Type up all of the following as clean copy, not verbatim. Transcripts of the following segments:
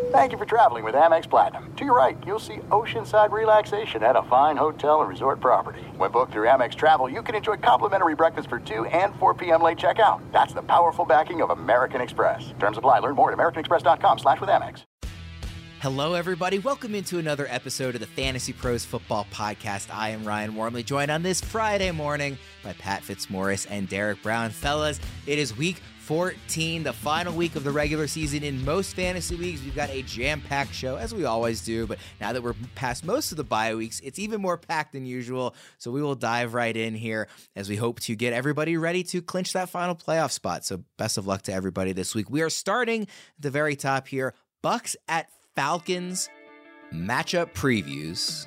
Thank you for traveling with Amex Platinum. To your right, you'll see oceanside relaxation at a fine hotel and resort property. When booked through Amex Travel, you can enjoy complimentary breakfast for 2 and 4 p.m. late checkout. That's the powerful backing of American Express. Terms apply. Learn more at americanexpress.com/withAmex. Hello, everybody. Welcome into another episode of the Fantasy Pros Football Podcast. I am Ryan Warmley, joined on this Friday morning by Pat Fitzmaurice and Derek Brown. Fellas, it is week 14, the final week of the regular season. In most fantasy leagues, we've got a jam-packed show, as we always do, but now that we're past most of the bye weeks, it's even more packed than usual, so we will dive right in here as we hope to get everybody ready to clinch that final playoff spot. So best of luck to everybody this week. We are starting at the very top here. Bucks at Falcons matchup previews.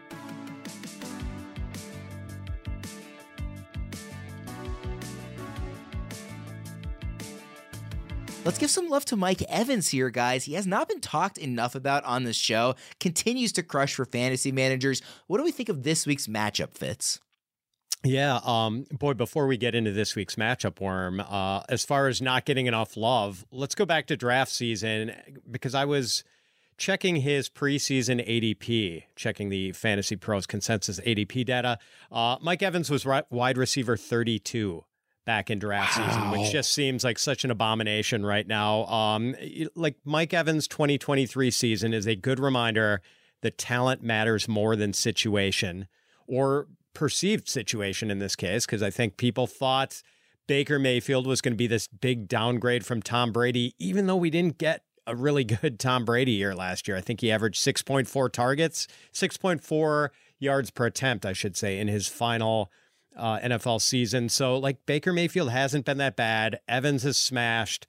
Let's give some love to Mike Evans here, guys. He has not been talked enough about on this show, continues to crush for fantasy managers. What do we think of this week's matchup, Fitz? Yeah, boy, before we get into this week's matchup, Worm, as far as not getting enough love, let's go back to draft season, because I was checking his preseason ADP, checking the Fantasy Pros consensus ADP data. Mike Evans was wide receiver 32 back in draft season, which just seems like such an abomination right now. Like Mike Evans' 2023 season is a good reminder that talent matters more than situation, or perceived situation in this case, because I think people thought Baker Mayfield was going to be this big downgrade from Tom Brady, even though we didn't get a really good Tom Brady year last year. I think he averaged 6.4 targets, 6.4 yards per attempt, I should say, in his final NFL season. So like Baker Mayfield hasn't been that bad. Evans has smashed.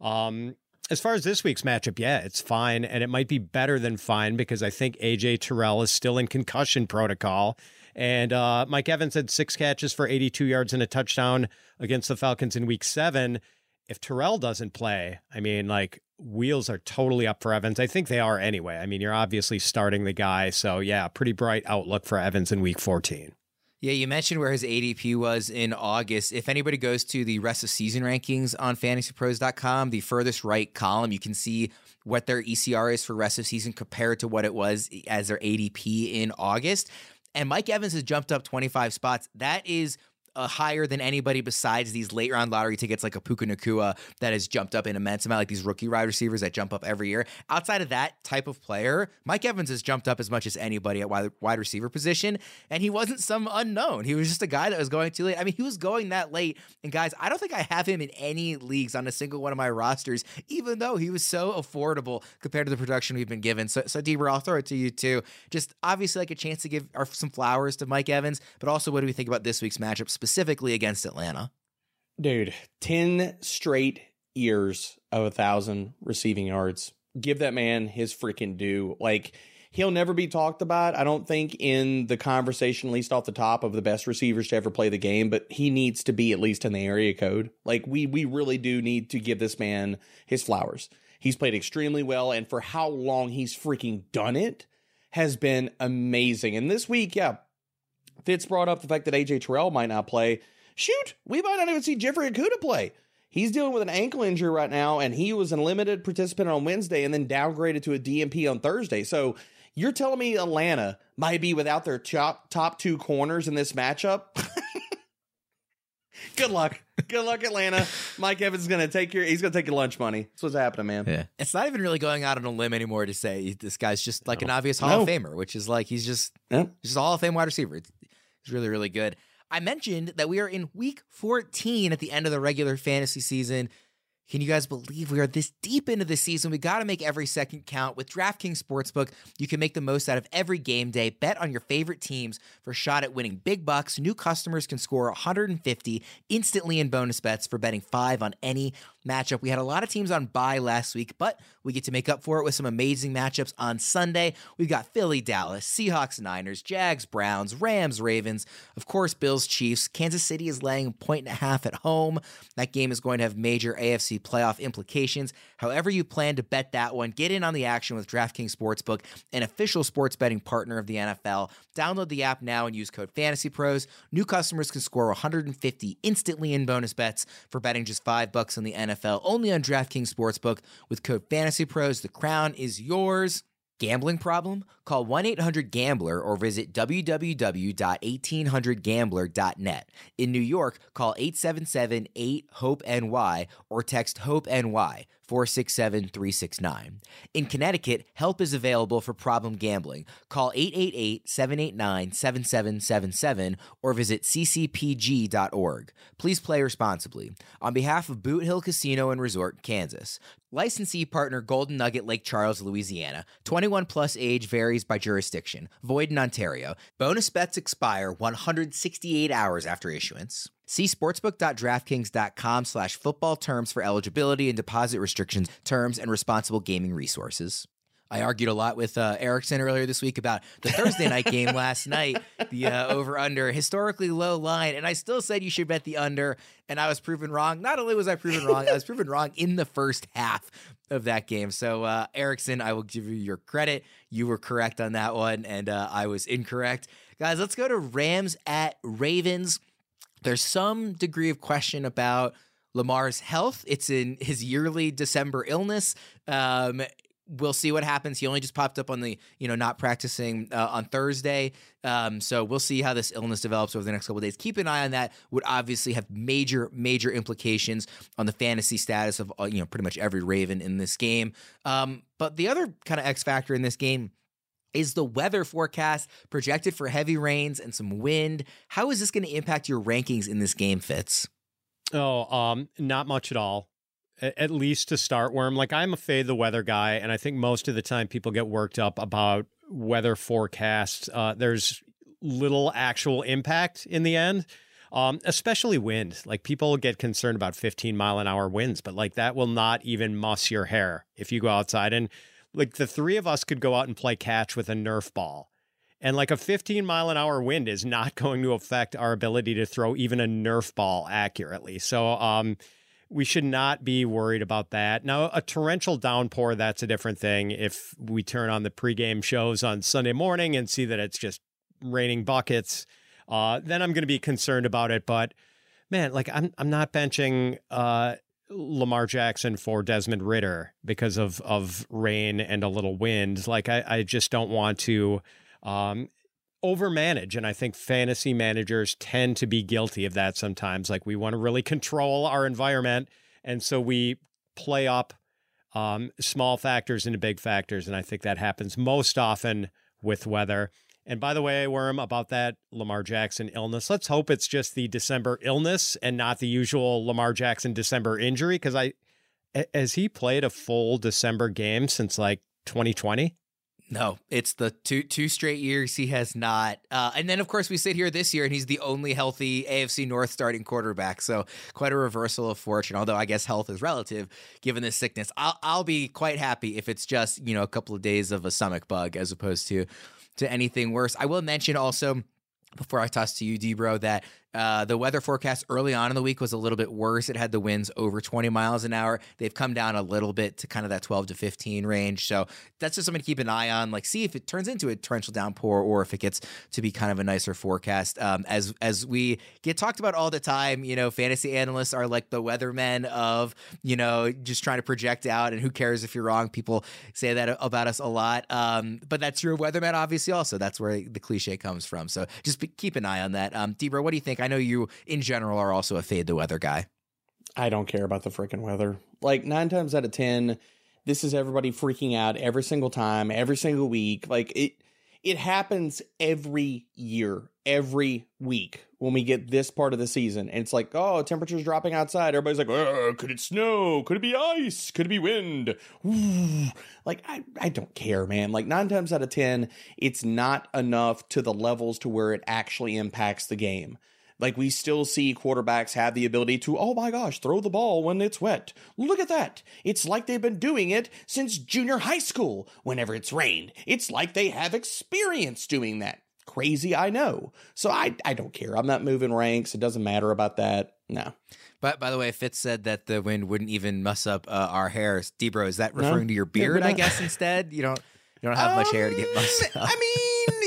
As far as this week's matchup, yeah, it's fine. And it might be better than fine because I think AJ Terrell is still in concussion protocol. And Mike Evans had 6 catches for 82 yards and a touchdown against the Falcons in week 7. If Terrell doesn't play, I mean, like, wheels are totally up for Evans. I think they are anyway. I mean, you're obviously starting the guy. So yeah, pretty bright outlook for Evans in week 14. Yeah, you mentioned where his ADP was in August. If anybody goes to the rest of season rankings on fantasypros.com, the furthest right column, you can see what their ECR is for rest of season compared to what it was as their ADP in August. And Mike Evans has jumped up 25 spots. That is higher than anybody besides these late round lottery tickets like a Puka Nacua that has jumped up an immense amount, like these rookie wide receivers that jump up every year. Outside of that type of player, Mike Evans has jumped up as much as anybody at wide receiver position, and he wasn't some unknown. He was just a guy that was going too late. I mean, he was going that late, and guys, I don't think I have him in any leagues on a single one of my rosters, even though he was so affordable compared to the production we've been given. So Deeper, I'll throw it to you too. Just obviously like a chance to give some flowers to Mike Evans, but also what do we think about this week's matchup specifically against Atlanta? Dude, 10 straight years of 1,000 receiving yards. Give that man his freaking due. Like, he'll never be talked about, I don't think, in the conversation, at least off the top, of the best receivers to ever play the game, but he needs to be at least in the area code. Like, we really do need to give this man his flowers. He's played extremely well, and for how long he's freaking done it has been amazing. And this week, yeah, Fitz brought up the fact that AJ Terrell might not play. Shoot, we might not even see Jeffrey Okudah play. He's dealing with an ankle injury right now, and he was a limited participant on Wednesday and then downgraded to a DNP on Thursday. So you're telling me Atlanta might be without their top 2 corners in this matchup? Good luck. Good luck, Atlanta. Mike Evans is going to take your lunch money. That's what's happening, man. Yeah. It's not even really going out on a limb anymore to say this guy's just like an obvious Hall of Famer, which is like he's just a Hall of Fame wide receiver. He's really, really good. I mentioned that we are in week 14 at the end of the regular fantasy season. Can you guys believe we are this deep into the season? We got to make every second count. With DraftKings Sportsbook, you can make the most out of every game day. Bet on your favorite teams for a shot at winning big bucks. New customers can score 150 instantly in bonus bets for betting 5 on any matchup. We had a lot of teams on bye last week, but we get to make up for it with some amazing matchups on Sunday. We've got Philly, Dallas, Seahawks, Niners, Jags, Browns, Rams, Ravens, of course, Bills, Chiefs. Kansas City is laying 1.5 at home. That game is going to have major AFC playoff implications. However you plan to bet that one, get in on the action with DraftKings Sportsbook, an official sports betting partner of the NFL. Download the app now and use code FANTASYPROS. New customers can score 150 instantly in bonus bets for betting just $5 on the NFL NFL only on DraftKings Sportsbook. With code FANTASYPROS, the crown is yours. Gambling problem? Call 1-800-GAMBLER or visit www.1800gambler.net. In New York, call 877-8-HOPE-NY or text HOPE-NY 467-369. In Connecticut, help is available for problem gambling. Call 888-789-7777 or visit ccpg.org. Please play responsibly. On behalf of Boot Hill Casino and Resort, Kansas. Licensee partner Golden Nugget Lake Charles, Louisiana. 21 plus age varies by jurisdiction. Void in Ontario. Bonus bets expire 168 hours after issuance. See sportsbook.draftkings.com/football terms for eligibility and deposit restrictions, terms, and responsible gaming resources. I argued a lot with Erickson earlier this week about the Thursday night game last night, the over-under, historically low line, and I still said you should bet the under, and I was proven wrong. Not only was I proven wrong, I was proven wrong in the first half of that game. So, Erickson, I will give you your credit. You were correct on that one, and I was incorrect. Guys, let's go to Rams at Ravens. There's some degree of question about Lamar's health. It's in his yearly December illness. We'll see what happens. He only just popped up on the, not practicing on Thursday. So we'll see how this illness develops over the next couple of days. Keep an eye on that. Would obviously have major, major implications on the fantasy status of, pretty much every Raven in this game. But the other kind of X factor in this game is the weather forecast projected for heavy rains and some wind. How is this going to impact your rankings in this game, Fitz? Not much at all. At least to start, Worm. Like, I'm a fade the weather guy, and I think most of the time people get worked up about weather forecasts. There's little actual impact in the end, especially wind. Like, people get concerned about 15-mile-an-hour winds, but like that will not even muss your hair if you go outside. And like the three of us could go out and play catch with a Nerf ball. And like a 15-mile-an-hour wind is not going to affect our ability to throw even a Nerf ball accurately. So we should not be worried about that. Now, a torrential downpour, that's a different thing. If we turn on the pregame shows on Sunday morning and see that it's just raining buckets, then I'm going to be concerned about it. But man, like I'm not benching Lamar Jackson for Desmond Ridder because of rain and a little wind. Like I just don't want to overmanage. And I think fantasy managers tend to be guilty of that sometimes. Like we want to really control our environment. And so we play up small factors into big factors. And I think that happens most often with weather. And by the way, Worm, about that Lamar Jackson illness, let's hope it's just the December illness and not the usual Lamar Jackson December injury. Because has he played a full December game since like 2020? No, it's the two straight years he has not. And then, of course, we sit here this year, and he's the only healthy AFC North starting quarterback. So quite a reversal of fortune, although I guess health is relative given this sickness. I'll be quite happy if it's just, a couple of days of a stomach bug as opposed to anything worse. I will mention also, before I toss to you, Debro, that the weather forecast early on in the week was a little bit worse. It had the winds over 20 miles an hour. They've come down a little bit to kind of that 12 to 15 range. So that's just something to keep an eye on. Like, see if it turns into a torrential downpour or if it gets to be kind of a nicer forecast. As we get talked about all the time, fantasy analysts are like the weathermen of, just trying to project out, and who cares if you're wrong. People say that about us a lot. But that's true of weathermen, obviously, also. That's where the cliche comes from. So just keep an eye on that. Debro, what do you think? I know you, in general, are also a fade the weather guy. I don't care about the freaking weather. Like 9 times out of 10, this is everybody freaking out every single time, every single week. Like it happens every year, every week when we get this part of the season. And it's like, oh, temperature's dropping outside. Everybody's like, oh, could it snow? Could it be ice? Could it be wind? Ooh. Like, I don't care, man. Like 9 times out of 10, it's not enough to the levels to where it actually impacts the game. Like, we still see quarterbacks have the ability to, oh my gosh, throw the ball when it's wet. Look at that. It's like they've been doing it since junior high school whenever it's rained. It's like they have experience doing that. Crazy, I know. So I don't care. I'm not moving ranks. It doesn't matter about that. No. But by the way, Fitz said that the wind wouldn't even mess up our hair. Debro, is that referring to your beard, I guess, instead? You don't have much hair to get mussed up. I mean,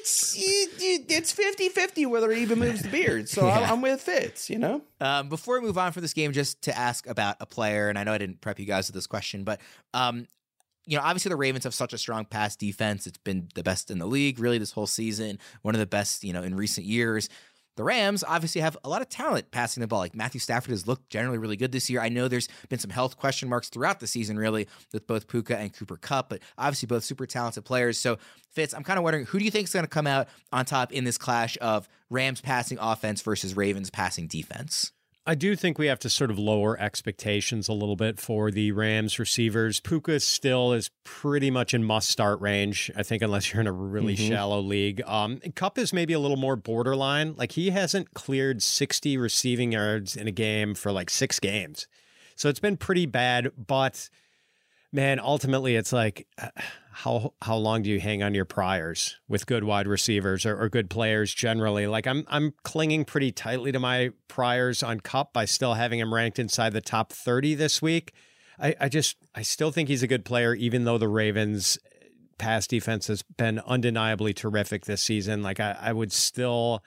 it's 50-50 whether he even moves the beard. So yeah. I'm with Fitz, Before we move on for this game, just to ask about a player, and I know I didn't prep you guys with this question, but obviously the Ravens have such a strong pass defense. It's been the best in the league really this whole season, one of the best, in recent years. The Rams obviously have a lot of talent passing the ball. Like Matthew Stafford has looked generally really good this year. I know there's been some health question marks throughout the season, really, with both Puka and Cooper Kupp, but obviously both super talented players. So, Fitz, I'm kind of wondering, who do you think is going to come out on top in this clash of Rams passing offense versus Ravens passing defense? I do think we have to sort of lower expectations a little bit for the Rams receivers. Puka still is pretty much in must-start range, I think, unless you're in a really shallow league. Kupp is maybe a little more borderline. Like, he hasn't cleared 60 receiving yards in a game for like 6 games. So it's been pretty bad, but man, ultimately it's like, how long do you hang on your priors with good wide receivers or good players generally? Like I'm clinging pretty tightly to my priors on Kupp by still having him ranked inside the top 30 this week. I still think he's a good player, even though the Ravens pass defense has been undeniably terrific this season. Like I would still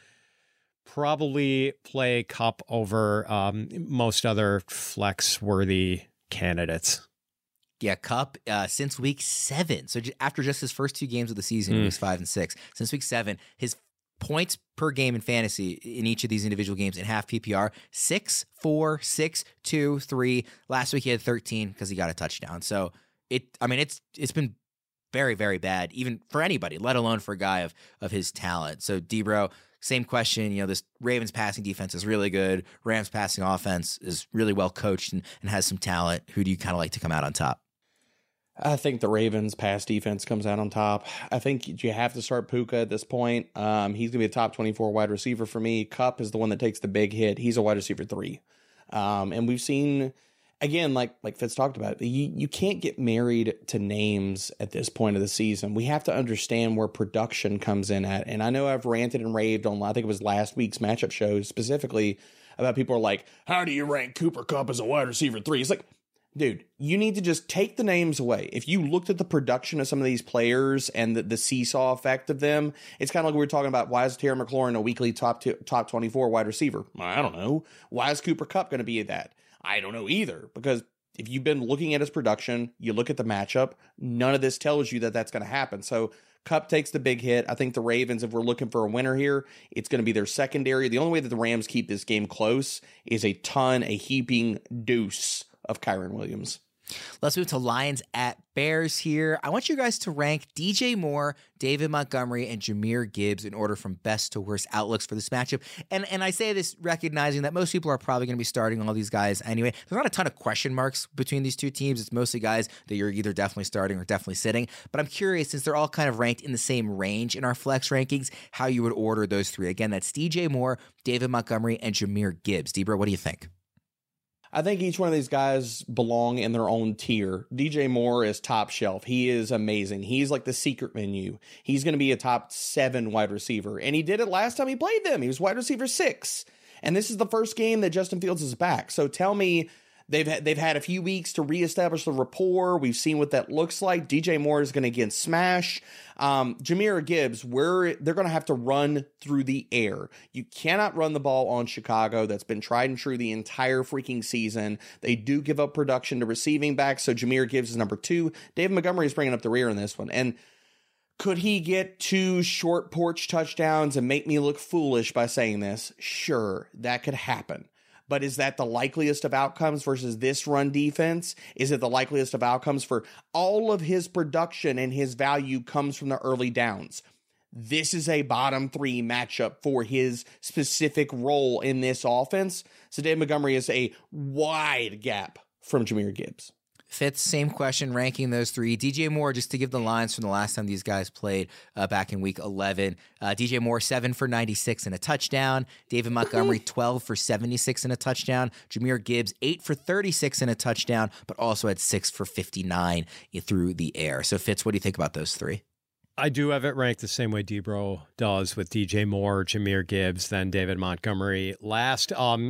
probably play Kupp over most other flex worthy candidates. Yeah, Kupp since week 7. So after just his first 2 games of the season, weeks 5 and 6, since week 7, his points per game in fantasy in each of these individual games in half PPR, 6, 4, 6, 2, 3. Last week he had 13 because he got a touchdown. So it's been very, very bad, even for anybody, let alone for a guy of his talent. So Debro, same question. This Ravens passing defense is really good. Rams passing offense is really well coached and has some talent. Who do you kind of like to come out on top? I think the Ravens pass defense comes out on top. I think you have to start Puka at this point. He's going to be a top 24 wide receiver for me. Kupp is the one that takes the big hit. He's a wide receiver 3. And we've seen, again, like Fitz talked about, you can't get married to names at this point of the season. We have to understand where production comes in at. And I know I've ranted and raved on, I think it was last week's matchup show specifically, about people are like, how do you rank Cooper Kupp as a wide receiver 3? It's like, dude, you need to just take the names away. If you looked at the production of some of these players and the seesaw effect of them, it's kind of like we were talking about, why is Terry McLaurin a weekly top 24 wide receiver? I don't know. Why is Cooper Kupp going to be that? I don't know either, because if you've been looking at his production, you look at the matchup, none of this tells you that that's going to happen. So Kupp takes the big hit. I think the Ravens, if we're looking for a winner here, it's going to be their secondary. The only way that the Rams keep this game close is a heaping deuce of Kyren Williams. Let's move to Lions at Bears here. I want you guys to rank DJ Moore, David Montgomery, and Jahmyr Gibbs in order from best to worst outlooks for this matchup. And I say this recognizing that most people are probably going to be starting all these guys anyway. There's not a ton of question marks between these two teams. It's mostly guys that you're either definitely starting or definitely sitting. But I'm curious, since they're all kind of ranked in the same range in our flex rankings, how you would order those 3. Again, that's DJ Moore, David Montgomery, and Jahmyr Gibbs. Debra, what do you think? I think each one of these guys belong in their own tier. DJ Moore is top shelf. He is amazing. He's like the secret menu. He's going to be a top 7 wide receiver. And he did it last time he played them. He was wide receiver 6. And this is the first game that Justin Fields is back. So tell me, they've had a few weeks to reestablish the rapport. We've seen what that looks like. DJ Moore is going to again smash. Jahmyr Gibbs, they're going to have to run through the air. You cannot run the ball on Chicago. That's been tried and true the entire freaking season. They do give up production to receiving backs, so Jahmyr Gibbs is number 2. David Montgomery is bringing up the rear in this one. And could he get 2 short porch touchdowns and make me look foolish by saying this? Sure, that could happen. But is that the likeliest of outcomes versus this run defense? Is it the likeliest of outcomes for all of his production and his value comes from the early downs? This is a bottom 3 matchup for his specific role in this offense. So David Montgomery is a wide gap from Jahmyr Gibbs. Fitz, same question, ranking those 3. DJ Moore, just to give the lines from the last time these guys played back in week 11. DJ Moore, 7 for 96 and a touchdown. David Montgomery, 12 for 76 and a touchdown. Jahmyr Gibbs, 8 for 36 and a touchdown, but also had 6 for 59 through the air. So Fitz, what do you think about those 3? I do have it ranked the same way Debro does, with DJ Moore, Jahmyr Gibbs, then David Montgomery last.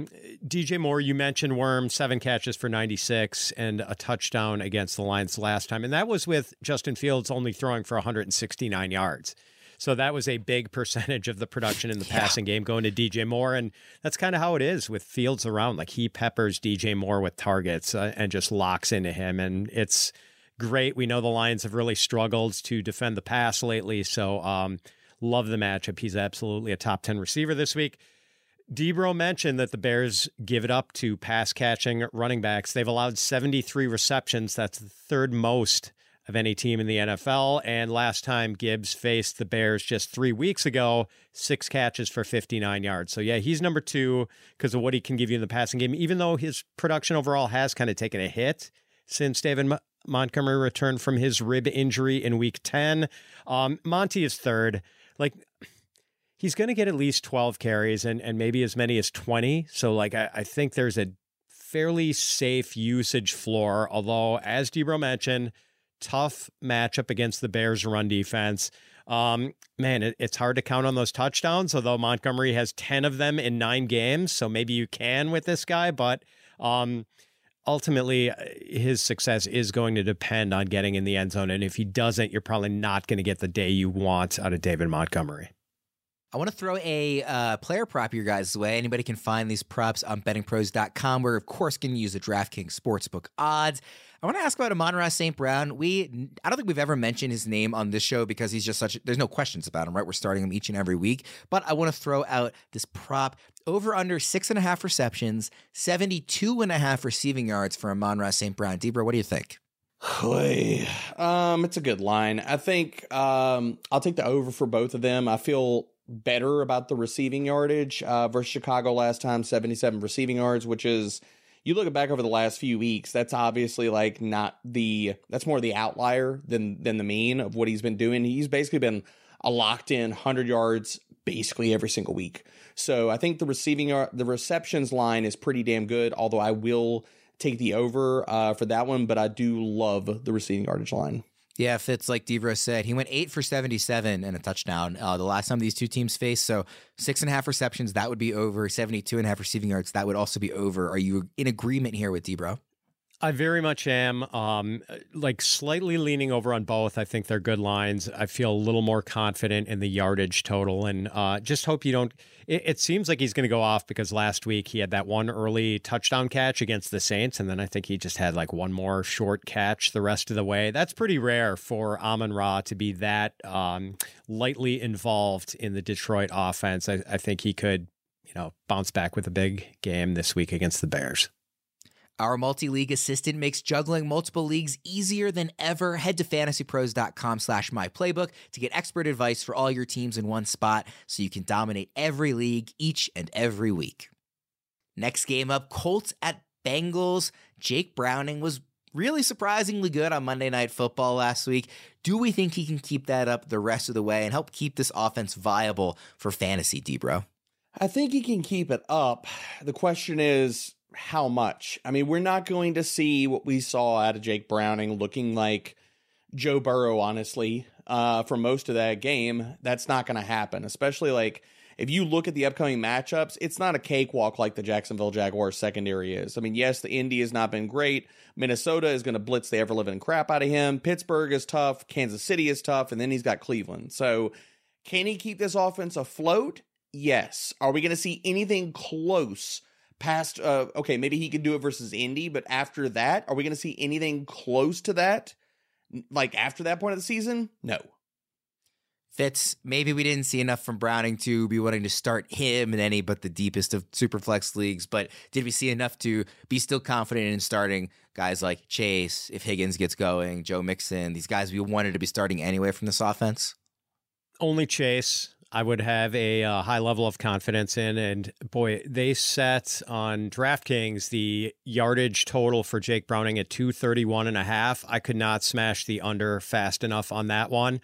DJ Moore, you mentioned Worm, 7 catches for 96 and a touchdown against the Lions last time. And that was with Justin Fields only throwing for 169 yards. So that was a big percentage of the production in the passing game going to DJ Moore. And that's kind of how it is with Fields around. Like, he peppers DJ Moore with targets and just locks into him. And it's great. We know the Lions have really struggled to defend the pass lately. So love the matchup. He's absolutely a top 10 receiver this week. Debro mentioned that the Bears give it up to pass-catching running backs. They've allowed 73 receptions. That's the third most of any team in the NFL. And last time Gibbs faced the Bears just 3 weeks ago, 6 catches for 59 yards. So, yeah, he's number 2 because of what he can give you in the passing game, even though his production overall has kind of taken a hit since David Montgomery returned from his rib injury in week 10. Monty is third. Like, he's going to get at least 12 carries and maybe as many as 20. So, like, I think there's a fairly safe usage floor, although, as Debro mentioned, tough matchup against the Bears' run defense. Man, it's hard to count on those touchdowns, although Montgomery has 10 of them in 9 games, so maybe you can with this guy, but ultimately his success is going to depend on getting in the end zone, and if he doesn't, you're probably not going to get the day you want out of David Montgomery. I want to throw a player prop your guys' way. Anybody can find these props on bettingpros.com. We're, of course, going to use the DraftKings Sportsbook odds. I want to ask about Amon-Ra St. Brown. I don't think we've ever mentioned his name on this show because he's just there's no questions about him, right? We're starting him each and every week. But I want to throw out this prop over under 6.5 receptions, 72.5 receiving yards for Amon-Ra St. Brown. Debra, what do you think? It's a good line. I think I'll take the over for both of them. I feel better about the receiving yardage versus Chicago last time, 77 receiving yards, which is, you look back over the last few weeks, that's obviously like that's more the outlier than the mean of what he's been doing. He's basically been a locked in 100 yards basically every single week. So I think the receptions line is pretty damn good, although I will take the over for that one, but I do love the receiving yardage line. Yeah, Fitz, like Debra said, he went 8 for 77 and a touchdown the last time these two teams faced. So 6.5 receptions, that would be over. 72.5 receiving yards, that would also be over. Are you in agreement here with Debra? I very much am. Like, slightly leaning over on both. I think they're good lines. I feel a little more confident in the yardage total, and just hope you don't. It seems like he's going to go off because last week he had that one early touchdown catch against the Saints, and then I think he just had like one more short catch the rest of the way. That's pretty rare for Amon-Ra to be that lightly involved in the Detroit offense. I think he could, bounce back with a big game this week against the Bears. Our multi-league assistant makes juggling multiple leagues easier than ever. Head to fantasypros.com/myplaybook to get expert advice for all your teams in one spot so you can dominate every league each and every week. Next game up, Colts at Bengals. Jake Browning was really surprisingly good on Monday Night Football last week. Do we think he can keep that up the rest of the way and help keep this offense viable for fantasy, Debro? I think he can keep it up. The question is, how much? I mean, we're not going to see what we saw out of Jake Browning looking like Joe Burrow, honestly, for most of that game. That's not going to happen, especially like if you look at the upcoming matchups, it's not a cakewalk like the Jacksonville Jaguars secondary is. I mean, yes, the Indy has not been great. Minnesota is going to blitz the ever-living crap out of him. Pittsburgh is tough. Kansas City is tough. And then he's got Cleveland. So can he keep this offense afloat? Yes. Are we going to see anything close past, okay, maybe he could do it versus Indy, but after that, are we going to see anything close to that? Like after that point of the season? No. Fitz, maybe we didn't see enough from Browning to be wanting to start him in any but the deepest of Superflex leagues, but did we see enough to be still confident in starting guys like Chase, if Higgins gets going, Joe Mixon, these guys we wanted to be starting anyway from this offense? Only Chase I would have a high level of confidence in. And boy, they set on DraftKings the yardage total for Jake Browning at 231.5. I could not smash the under fast enough on that one.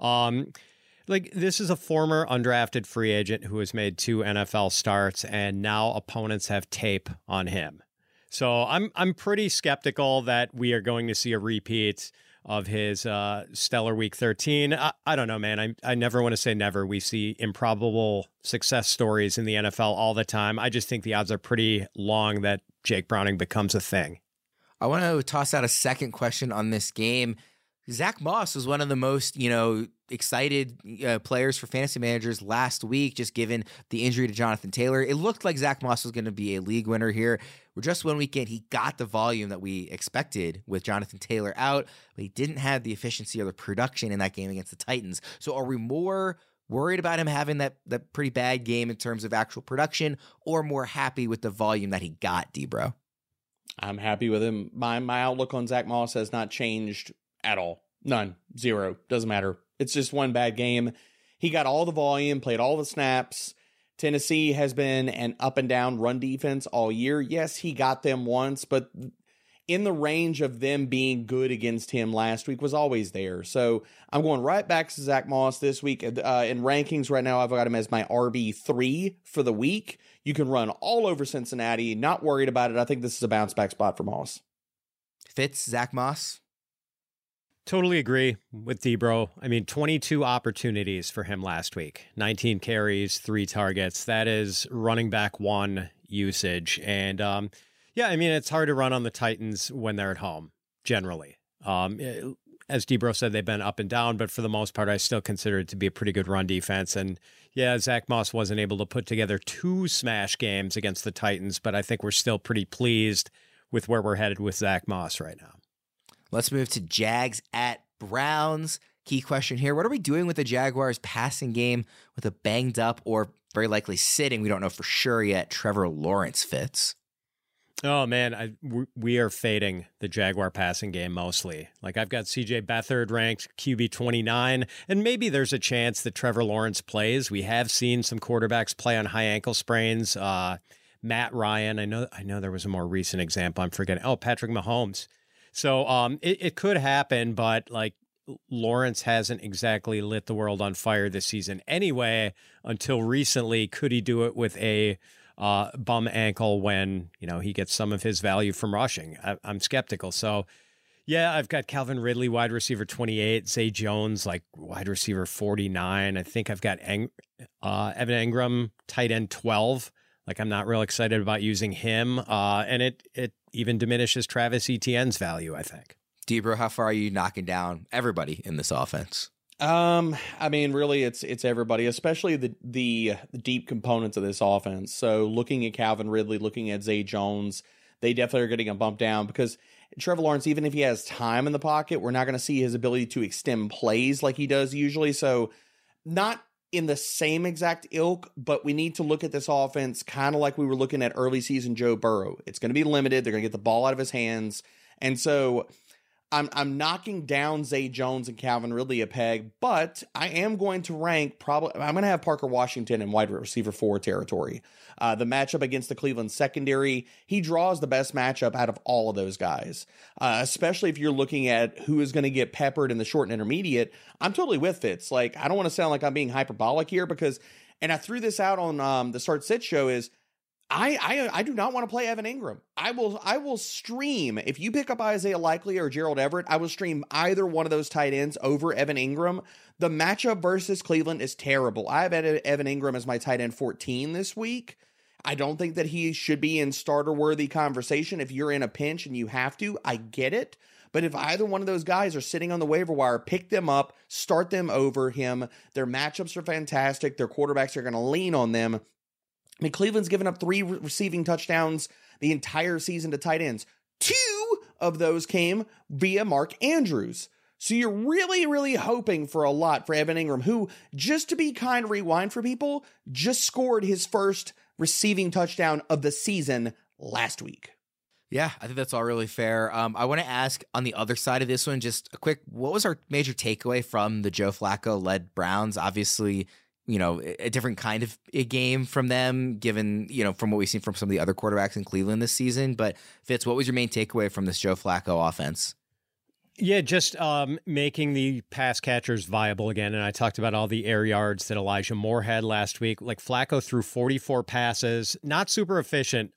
Like, this is a former undrafted free agent who has made 2 NFL starts, and now opponents have tape on him. So I'm pretty skeptical that we are going to see a repeat of his stellar week 13. I don't know, man. I never want to say never. We see improbable success stories in the NFL all the time. I just think the odds are pretty long that Jake Browning becomes a thing. I want to toss out a second question on this game. Zach Moss was one of the most, excited players for fantasy managers last week, just given the injury to Jonathan Taylor. It looked like Zach Moss was going to be a league winner here. We're just one weekend. He got the volume that we expected with Jonathan Taylor out, but he didn't have the efficiency or the production in that game against the Titans. So are we more worried about him having that pretty bad game in terms of actual production, or more happy with the volume that he got, D-Bro? I'm happy with him. My outlook on Zach Moss has not changed at all. None. Zero. Doesn't matter. It's just one bad game. He got all the volume, played all the snaps. Tennessee has been an up and down run defense all year. Yes, he got them once, but in the range of them being good against him last week was always there. So I'm going right back to Zach Moss this week. In rankings right now, I've got him as my RB3 for the week. You can run all over Cincinnati. Not worried about it. I think this is a bounce back spot for Moss. Fitz, Zach Moss? Totally agree with D-Bro. I mean, 22 opportunities for him last week. 19 carries, 3 targets. That is running back 1 usage. And yeah, I mean, it's hard to run on the Titans when they're at home, generally. As D-Bro said, they've been up and down, but for the most part, I still consider it to be a pretty good run defense. And yeah, Zach Moss wasn't able to put together 2 smash games against the Titans, but I think we're still pretty pleased with where we're headed with Zach Moss right now. Let's move to Jags at Browns. Key question here. What are we doing with the Jaguars passing game with a banged up or very likely sitting, we don't know for sure yet, Trevor Lawrence? Fitz? Oh, man, we are fading the Jaguar passing game mostly. Like, I've got CJ Beathard ranked QB 29, and maybe there's a chance that Trevor Lawrence plays. We have seen some quarterbacks play on high ankle sprains. Matt Ryan, I know there was a more recent example. I'm forgetting. Oh, Patrick Mahomes. So it could happen, but like Lawrence hasn't exactly lit the world on fire this season anyway. Until recently, could he do it with a bum ankle when he gets some of his value from rushing? I'm skeptical. So yeah, I've got Calvin Ridley, wide receiver 28, Zay Jones, like wide receiver 49. I think I've got Evan Engram, tight end 12. Like, I'm not real excited about using him. And it even diminishes Travis Etienne's value, I think. D-Bro, how far are you knocking down everybody in this offense? I mean, really, it's everybody, especially the deep components of this offense. So looking at Calvin Ridley, looking at Zay Jones, they definitely are getting a bump down because Trevor Lawrence, even if he has time in the pocket, we're not going to see his ability to extend plays like he does usually. So not in the same exact ilk, but we need to look at this offense kind of like we were looking at early season Joe Burrow. It's going to be limited. They're going to get the ball out of his hands. And so I'm knocking down Zay Jones and Calvin Ridley a peg, but I am going to rank I'm going to have Parker Washington in wide receiver 4 territory. The matchup against the Cleveland secondary, he draws the best matchup out of all of those guys, especially if you're looking at who is going to get peppered in the short and intermediate. I'm totally with Fitz. Like, I don't want to sound like I'm being hyperbolic here and I threw this out on the Start Sit show is, I do not want to play Evan Engram. I will stream. If you pick up Isaiah Likely or Gerald Everett, I will stream either one of those tight ends over Evan Engram. The matchup versus Cleveland is terrible. I have Evan Engram as my tight end 14 this week. I don't think that he should be in starter-worthy conversation. If you're in a pinch and you have to, I get it. But if either one of those guys are sitting on the waiver wire, pick them up, start them over him. Their matchups are fantastic. Their quarterbacks are going to lean on them. I mean, Cleveland's given up 3 receiving touchdowns the entire season to tight ends. 2 of those came via Mark Andrews. So you're really, really hoping for a lot for Evan Engram, who, just to be kind of rewind for people, just scored his first receiving touchdown of the season last week. Yeah, I think that's all really fair. I want to ask on the other side of this one, just a quick, what was our major takeaway from the Joe Flacco-led Browns? Obviously, a different kind of a game from them, given, from what we've seen from some of the other quarterbacks in Cleveland this season. But Fitz, what was your main takeaway from this Joe Flacco offense? Yeah, just making the pass catchers viable again. And I talked about all the air yards that Elijah Moore had last week. Like, Flacco threw 44 passes, not super efficient,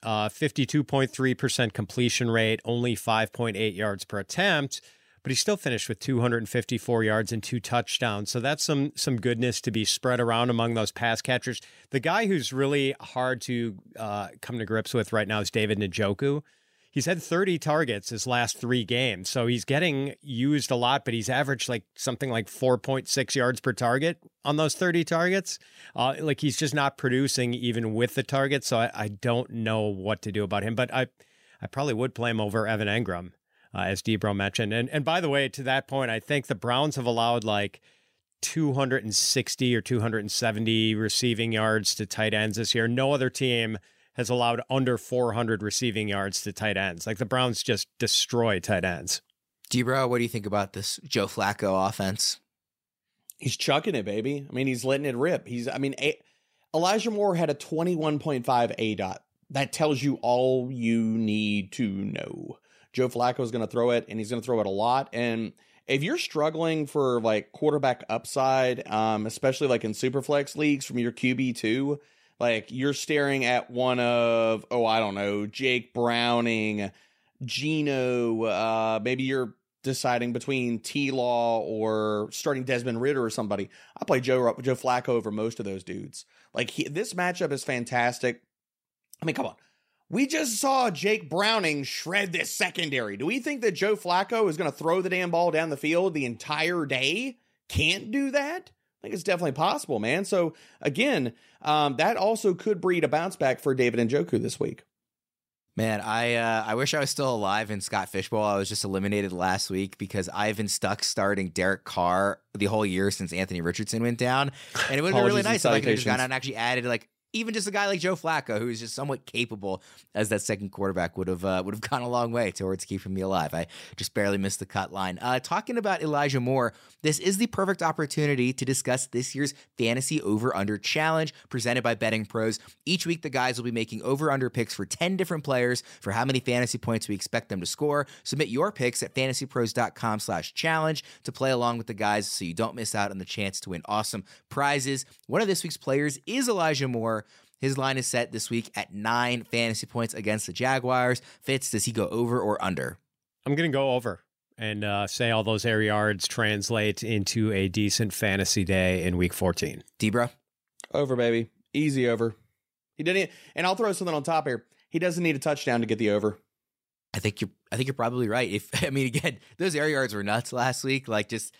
52.3% completion rate, only 5.8 yards per attempt. But he still finished with 254 yards and 2 touchdowns. So that's some goodness to be spread around among those pass catchers. The guy who's really hard to come to grips with right now is David Njoku. he's had 30 targets his last 3 games. So he's getting used a lot, but he's averaged like something like 4.6 yards per target on those 30 targets. Like he's just not producing even with the targets. So I don't know what to do about him, but I probably would play him over Evan Engram, as Debro mentioned. And by the way, to that point, I think the Browns have allowed like 260 or 270 receiving yards to tight ends this year. No other team has allowed under 400 receiving yards to tight ends. Like the Browns just destroy tight ends. Debro, what do you think about this Joe Flacco offense? He's chucking it, baby. I mean, he's letting it rip. Elijah Moore had a 21.5 ADOT. That tells you all you need to know. Joe Flacco is going to throw it, and he's going to throw it a lot. And if you're struggling for like quarterback upside, especially like in Superflex leagues from your QB2, like you're staring at one of, Jake Browning, Geno, maybe you're deciding between T-Law or starting Desmond Ridder or somebody. I play Joe Flacco over most of those dudes. Like this matchup is fantastic. I mean, come on. We just saw Jake Browning shred this secondary. Do we think that Joe Flacco is going to throw the damn ball down the field the entire day? Can't do that? I think it's definitely possible, man. So, again, that also could breed a bounce back for David Njoku this week. Man, I wish I was still alive in Scott Fishbowl. I was just eliminated last week because I've been stuck starting Derek Carr the whole year since Anthony Richardson went down. And it would have been really nice if I could have just gone out and actually added like even just a guy like Joe Flacco, who is just somewhat capable as that second quarterback, would have gone a long way towards keeping me alive. I just barely missed the cut line. Talking about Elijah Moore, this is the perfect opportunity to discuss this year's Fantasy Over-Under Challenge presented by Betting Pros. Each week, the guys will be making over-under picks for 10 different players for how many fantasy points we expect them to score. Submit your picks at fantasypros.com/challenge to play along with the guys so you don't miss out on the chance to win awesome prizes. One of this week's players is Elijah Moore. His line is set this week at 9 fantasy points against the Jaguars. Fitz, does he go over or under? I'm going to go over and say all those air yards translate into a decent fantasy day in week 14. Debro? Over, baby. Easy over. He didn't, and I'll throw something on top here. He doesn't need a touchdown to get the over. I think you're probably right. Again, those air yards were nuts last week. Like, just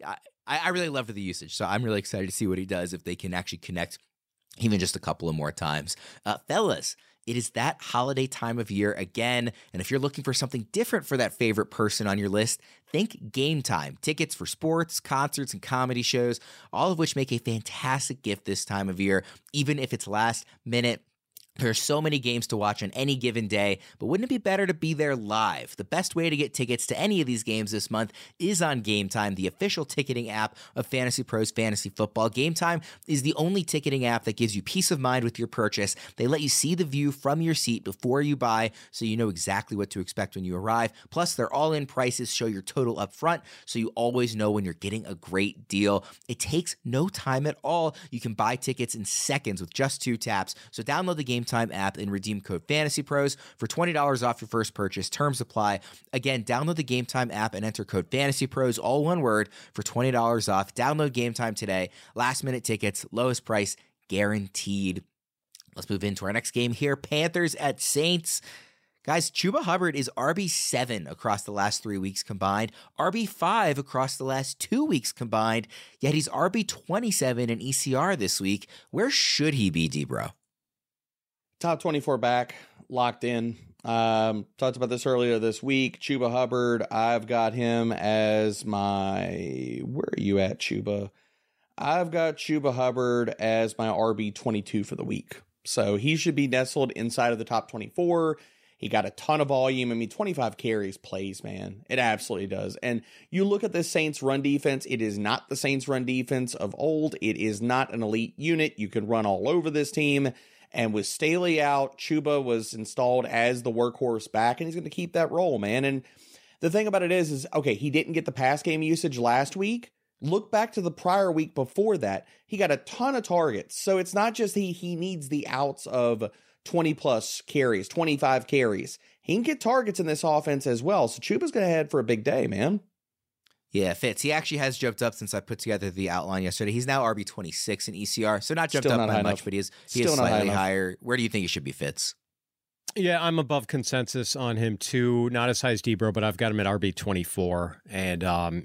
I really loved the usage, so I'm really excited to see what he does if they can actually connect even just a couple of more times. Fellas, it is that holiday time of year again, and if you're looking for something different for that favorite person on your list, think Game Time. Tickets for sports, concerts, and comedy shows, all of which make a fantastic gift this time of year, even if it's last minute. There are so many games to watch on any given day, but wouldn't it be better to be there live? The best way to get tickets to any of these games this month is on Game Time, the official ticketing app of Fantasy Pros Fantasy Football. Game Time is the only ticketing app that gives you peace of mind with your purchase. They let you see the view from your seat before you buy, so you know exactly what to expect when you arrive. Plus, their all-in prices show your total up front, so you always know when you're getting a great deal. It takes no time at all. You can buy tickets in seconds with just 2 taps. So download the Game Time app and redeem code FANTASYPROS for $20 off your first purchase. Terms apply. Again, download the Game Time app and enter code FANTASYPROS, all one word, for $20 off. Download Game Time today. Last minute tickets, lowest price guaranteed. Let's move into our next game here. Panthers at Saints. Guys, Chuba Hubbard is RB7 across the last 3 weeks combined, RB5 across the last 2 weeks combined, yet he's RB27 in ECR this week. Where should he be, Debro? Top 24 back, locked in. Talked about this earlier this week. Chuba Hubbard, I've got him as my... Where are you at, Chuba? I've got Chuba Hubbard as my RB22 for the week. So he should be nestled inside of the top 24. He got a ton of volume. 25 carries plays, man. It absolutely does. And you look at this Saints run defense, it is not the Saints run defense of old. It is not an elite unit. You can run all over this team. And with Staley out, Chuba was installed as the workhorse back, and he's going to keep that role, man. And the thing about it is okay, he didn't get the pass game usage last week. Look back to the prior week before that. He got a ton of targets. So it's not just he needs the outs of 20-plus carries, 25 carries. He can get targets in this offense as well. So Chuba's going to head for a big day, man. Yeah, Fitz. He actually has jumped up since I put together the outline yesterday. He's now RB26 in ECR, so not jumped up by much, but he is slightly higher. Where do you think he should be, Fitz? Yeah, I'm above consensus on him too. Not as high as Debro, but I've got him at RB24. And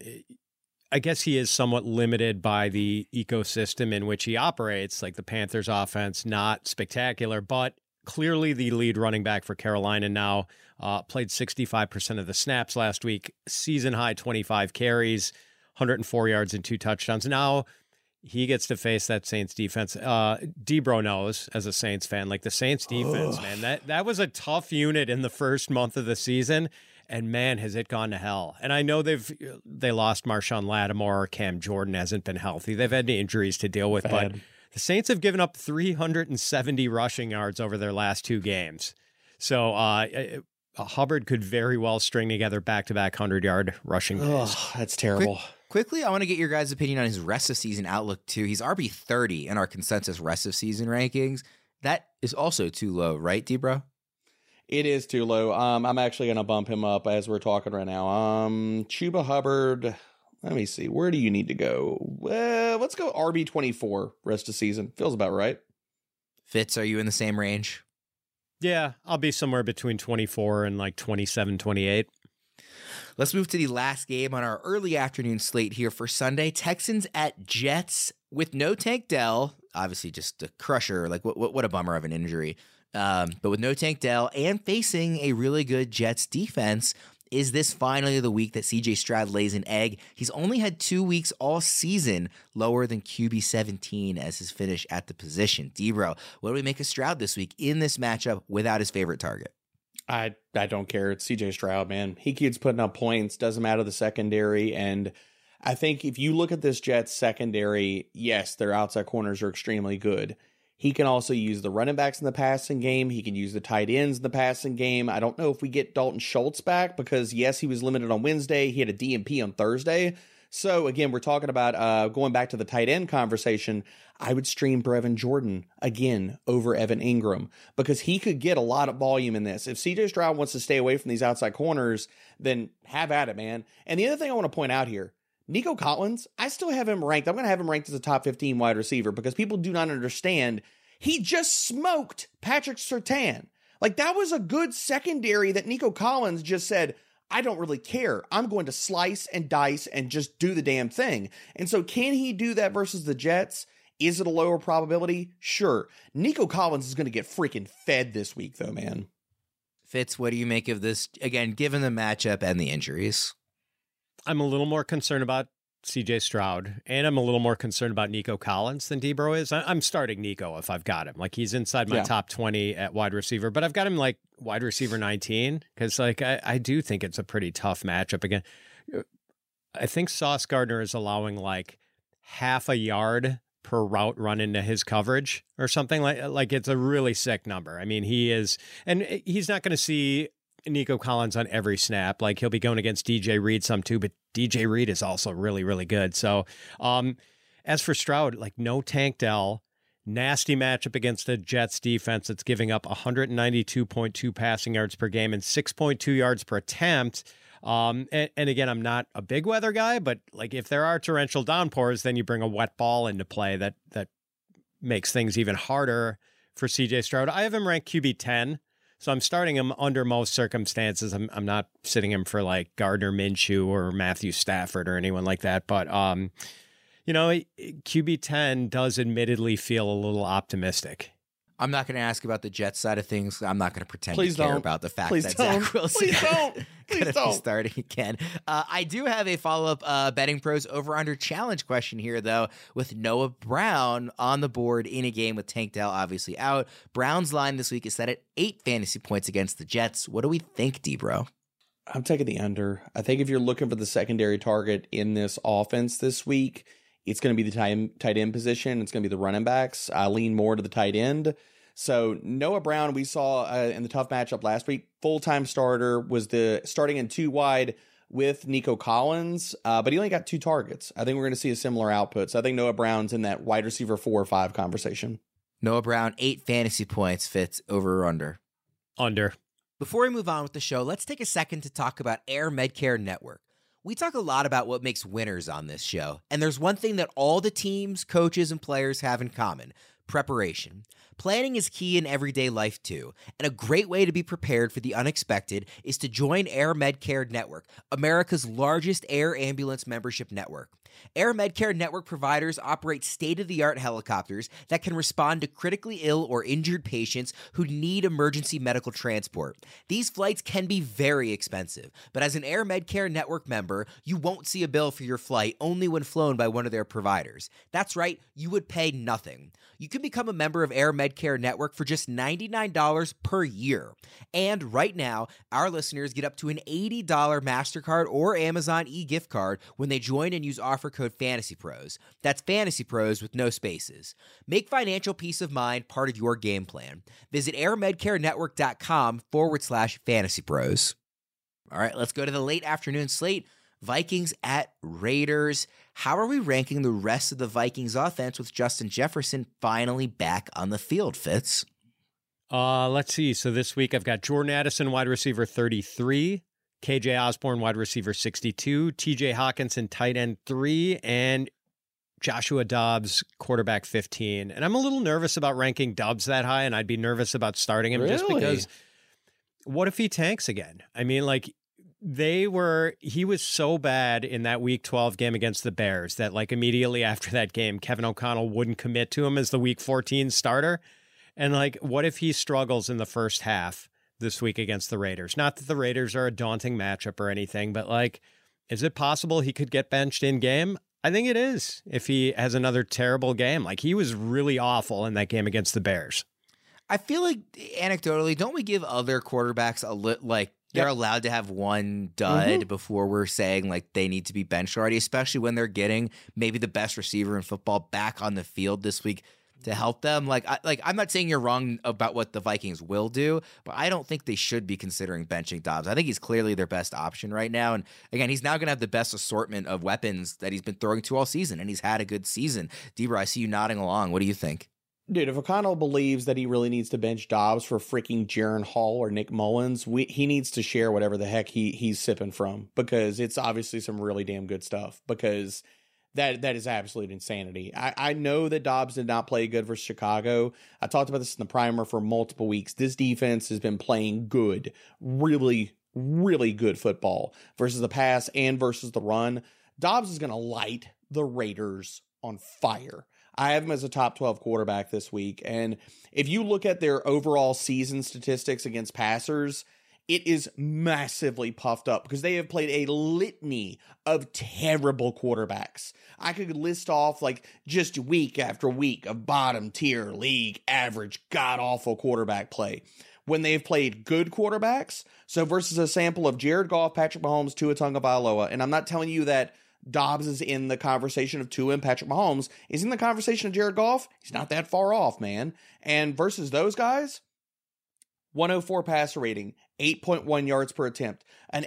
I guess he is somewhat limited by the ecosystem in which he operates, like the Panthers offense, not spectacular, but clearly the lead running back for Carolina now. Played 65% of the snaps last week, season high 25 carries, 104 yards and 2 touchdowns. Now he gets to face that Saints defense. Debro knows, as a Saints fan, like the Saints defense, man, that was a tough unit in the first month of the season, and man, has it gone to hell. And I know they lost Marshawn Lattimore. Cam Jordan hasn't been healthy. They've had injuries to deal with, but the Saints have given up 370 rushing yards over their last 2 games. So Hubbard could very well string together back-to-back 100-yard rushing days. Oh, that's terrible. Quickly, I want to get your guys' opinion on his rest of season outlook, too. He's RB30 in our consensus rest of season rankings. That is also too low, right, Debro? It is too low. I'm actually going to bump him up as we're talking right now. Chuba Hubbard, let me see. Where do you need to go? Let's go RB24 rest of season. Feels about right. Fitz, are you in the same range? Yeah, I'll be somewhere between 24 and like 27, 28. Let's move to the last game on our early afternoon slate here for Sunday. Texans at Jets with no Tank Dell. Obviously just a crusher. Like, what a bummer of an injury. But with no Tank Dell and facing a really good Jets defense, is this finally the week that CJ Stroud lays an egg? He's only had 2 weeks all season lower than QB 17 as his finish at the position. Debro, what do we make of Stroud this week in this matchup without his favorite target? I don't care. It's CJ Stroud, man. He keeps putting up points, doesn't matter the secondary. And I think if you look at this Jets secondary, yes, their outside corners are extremely good. He can also use the running backs in the passing game. He can use the tight ends in the passing game. I don't know if we get Dalton Schultz back because, yes, he was limited on Wednesday. He had a DNP on Thursday. So, again, we're talking about going back to the tight end conversation. I would stream Brevin Jordan again over Evan Ingram because he could get a lot of volume in this. If CJ Stroud wants to stay away from these outside corners, then have at it, man. And the other thing I want to point out here, Nico Collins, I still have him ranked. I'm going to have him ranked as a top 15 wide receiver because people do not understand. He just smoked Patrick Surtain. Like, that was a good secondary that Nico Collins just said, I don't really care. I'm going to slice and dice and just do the damn thing. And so can he do that versus the Jets? Is it a lower probability? Sure. Nico Collins is going to get freaking fed this week, though, man. Fitz, what do you make of this, again, given the matchup and the injuries? I'm a little more concerned about CJ Stroud, and I'm a little more concerned about Nico Collins than Debro is. I'm starting Nico if I've got him. Like, he's inside my top 20 at wide receiver, but I've got him like wide receiver 19 because, like, I do think it's a pretty tough matchup. Again, I think Sauce Gardner is allowing like half a yard per route run into his coverage or something like it's a really sick number. I mean, he is, and he's not going to see Nico Collins on every snap. Like, he'll be going against DJ Reed some too, but DJ Reed is also really, really good. So, as for Stroud, like, no Tank Dell, nasty matchup against the Jets defense that's giving up 192.2 passing yards per game and 6.2 yards per attempt. And again, I'm not a big weather guy, but like, if there are torrential downpours, then you bring a wet ball into play that makes things even harder for CJ Stroud. I have him ranked QB 10. So I'm starting him under most circumstances. I'm not sitting him for like Gardner Minshew or Matthew Stafford or anyone like that. But, you know, QB 10 does admittedly feel a little optimistic. I'm not going to ask about the Jets side of things. I'm not going to pretend Please to care don't. about the fact Please that don't. Zach Wilson Please don't. Please don't. Be starting again. I do have a follow-up Betting Pros over-under challenge question here, though, with Noah Brown on the board in a game with Tank Dell obviously out. Brown's line this week is set at 8 fantasy points against the Jets. What do we think, Debro? I'm taking the under. I think if you're looking for the secondary target in this offense this week, it's going to be the tight end position. It's going to be the running backs. I lean more to the tight end. So Noah Brown, we saw in the tough matchup last week, full-time starter, was the starting in 2 wide with Nico Collins, but he only got 2 targets. I think we're going to see a similar output. So I think Noah Brown's in that wide receiver 4 or 5 conversation. Noah Brown, 8 fantasy points. Fits over or under? Under. Before we move on with the show, let's take a second to talk about Air Medcare Network. We talk a lot about what makes winners on this show, and there's one thing that all the teams, coaches, and players have in common: Preparation. Planning is key in everyday life too, and a great way to be prepared for the unexpected is to join Air Medcare Network, America's largest air ambulance membership network. Air Medcare Network providers operate state-of-the-art helicopters that can respond to critically ill or injured patients who need emergency medical transport. These flights can be very expensive, but as an Air Medcare Network member, you won't see a bill for your flight only when flown by one of their providers. That's right, you would pay nothing. You can become a member of Air Medcare Network for just $99 per year. And right now, our listeners get up to an $80 MasterCard or Amazon e-gift card when they join and use offer code FANTASYPROS. That's Fantasy Pros with no spaces. Make financial peace of mind part of your game plan. Visit airmedcarenetwork.com/FantasyPros. All right, let's go to the late afternoon slate. Vikings at Raiders. How are we ranking the rest of the Vikings offense with Justin Jefferson finally back on the field, Fitz? Let's see. So this week I've got Jordan Addison, wide receiver 33, KJ Osborne, wide receiver 62, TJ Hawkinson, tight end 3, and Joshua Dobbs, quarterback 15. And I'm a little nervous about ranking Dobbs that high, and I'd be nervous about starting him just because what if he tanks again? I mean, like, he was so bad in that week 12 game against the Bears that like immediately after that game, Kevin O'Connell wouldn't commit to him as the week 14 starter. And like, what if he struggles in the first half this week against the Raiders? Not that the Raiders are a daunting matchup or anything, but like, is it possible he could get benched in game? I think it is if he has another terrible game. Like he was really awful in that game against the Bears. I feel like anecdotally, don't we give other quarterbacks they're allowed to have one dud before we're saying like they need to be benched already, especially when they're getting maybe the best receiver in football back on the field this week to help them. I'm not saying you're wrong about what the Vikings will do, but I don't think they should be considering benching Dobbs. I think he's clearly their best option right now. And again, he's now going to have the best assortment of weapons that he's been throwing to all season, and he's had a good season. Debra, I see you nodding along. What do you think? Dude, if O'Connell believes that he really needs to bench Dobbs for freaking Jaron Hall or Nick Mullins, he needs to share whatever the heck he's sipping from, because it's obviously some really damn good stuff, because that is absolute insanity. I know that Dobbs did not play good versus Chicago. I talked about this in the primer for multiple weeks. This defense has been playing good, really, really good football versus the pass and versus the run. Dobbs is going to light the Raiders on fire. I have him as a top 12 quarterback this week. And if you look at their overall season statistics against passers, it is massively puffed up because they have played a litany of terrible quarterbacks. I could list off like just week after week of bottom tier league average god-awful quarterback play. When they've played good quarterbacks, so versus a sample of Jared Goff, Patrick Mahomes, Tua Tagovailoa, and I'm not telling you that Dobbs is in the conversation of Tua and Patrick Mahomes. Is in the conversation of Jared Goff. He's not that far off, man. And versus those guys, 104 passer rating, 8.1 yards per attempt, an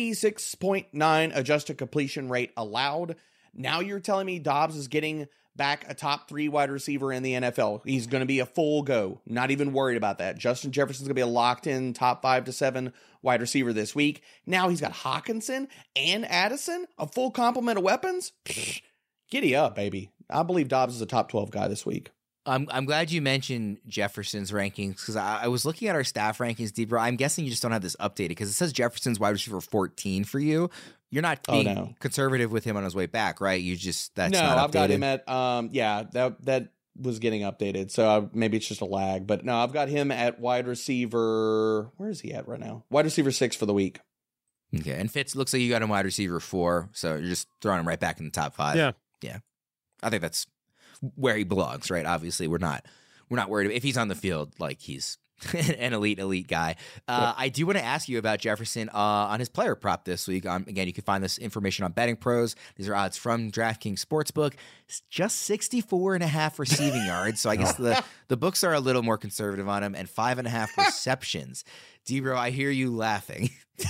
86.9 adjusted completion rate allowed. Now you're telling me Dobbs is getting back a top 3 wide receiver in the NFL. He's going to be a full go. Not even worried about that. Justin Jefferson's going to be a locked in top 5 to 7 wide receiver this week. Now he's got Hawkinson and Addison, a full complement of weapons. Giddy up, baby. I believe Dobbs is a top 12 guy this week. I'm glad you mentioned Jefferson's rankings because I was looking at our staff rankings, Debra. I'm guessing you just don't have this updated because it says Jefferson's wide receiver 14 for you. You're not being conservative with him on his way back, right? You just that's not updated. I've got him at that was getting updated, so maybe it's just a lag. But no, I've got him at wide receiver. Where is he at right now? Wide receiver 6 for the week. Okay, and Fitz looks like you got him wide receiver 4, so you're just throwing him right back in the top 5. Yeah. I think that's where he belongs, right? Obviously, we're not worried if he's on the field, like he's an elite guy. I do want to ask you about Jefferson on his player prop this week. Again, you can find this information on Betting Pros. These are odds from DraftKings Sportsbook. It's just 64.5 receiving yards, so I guess the books are a little more conservative on him, and 5.5 receptions. Debra, I hear you laughing.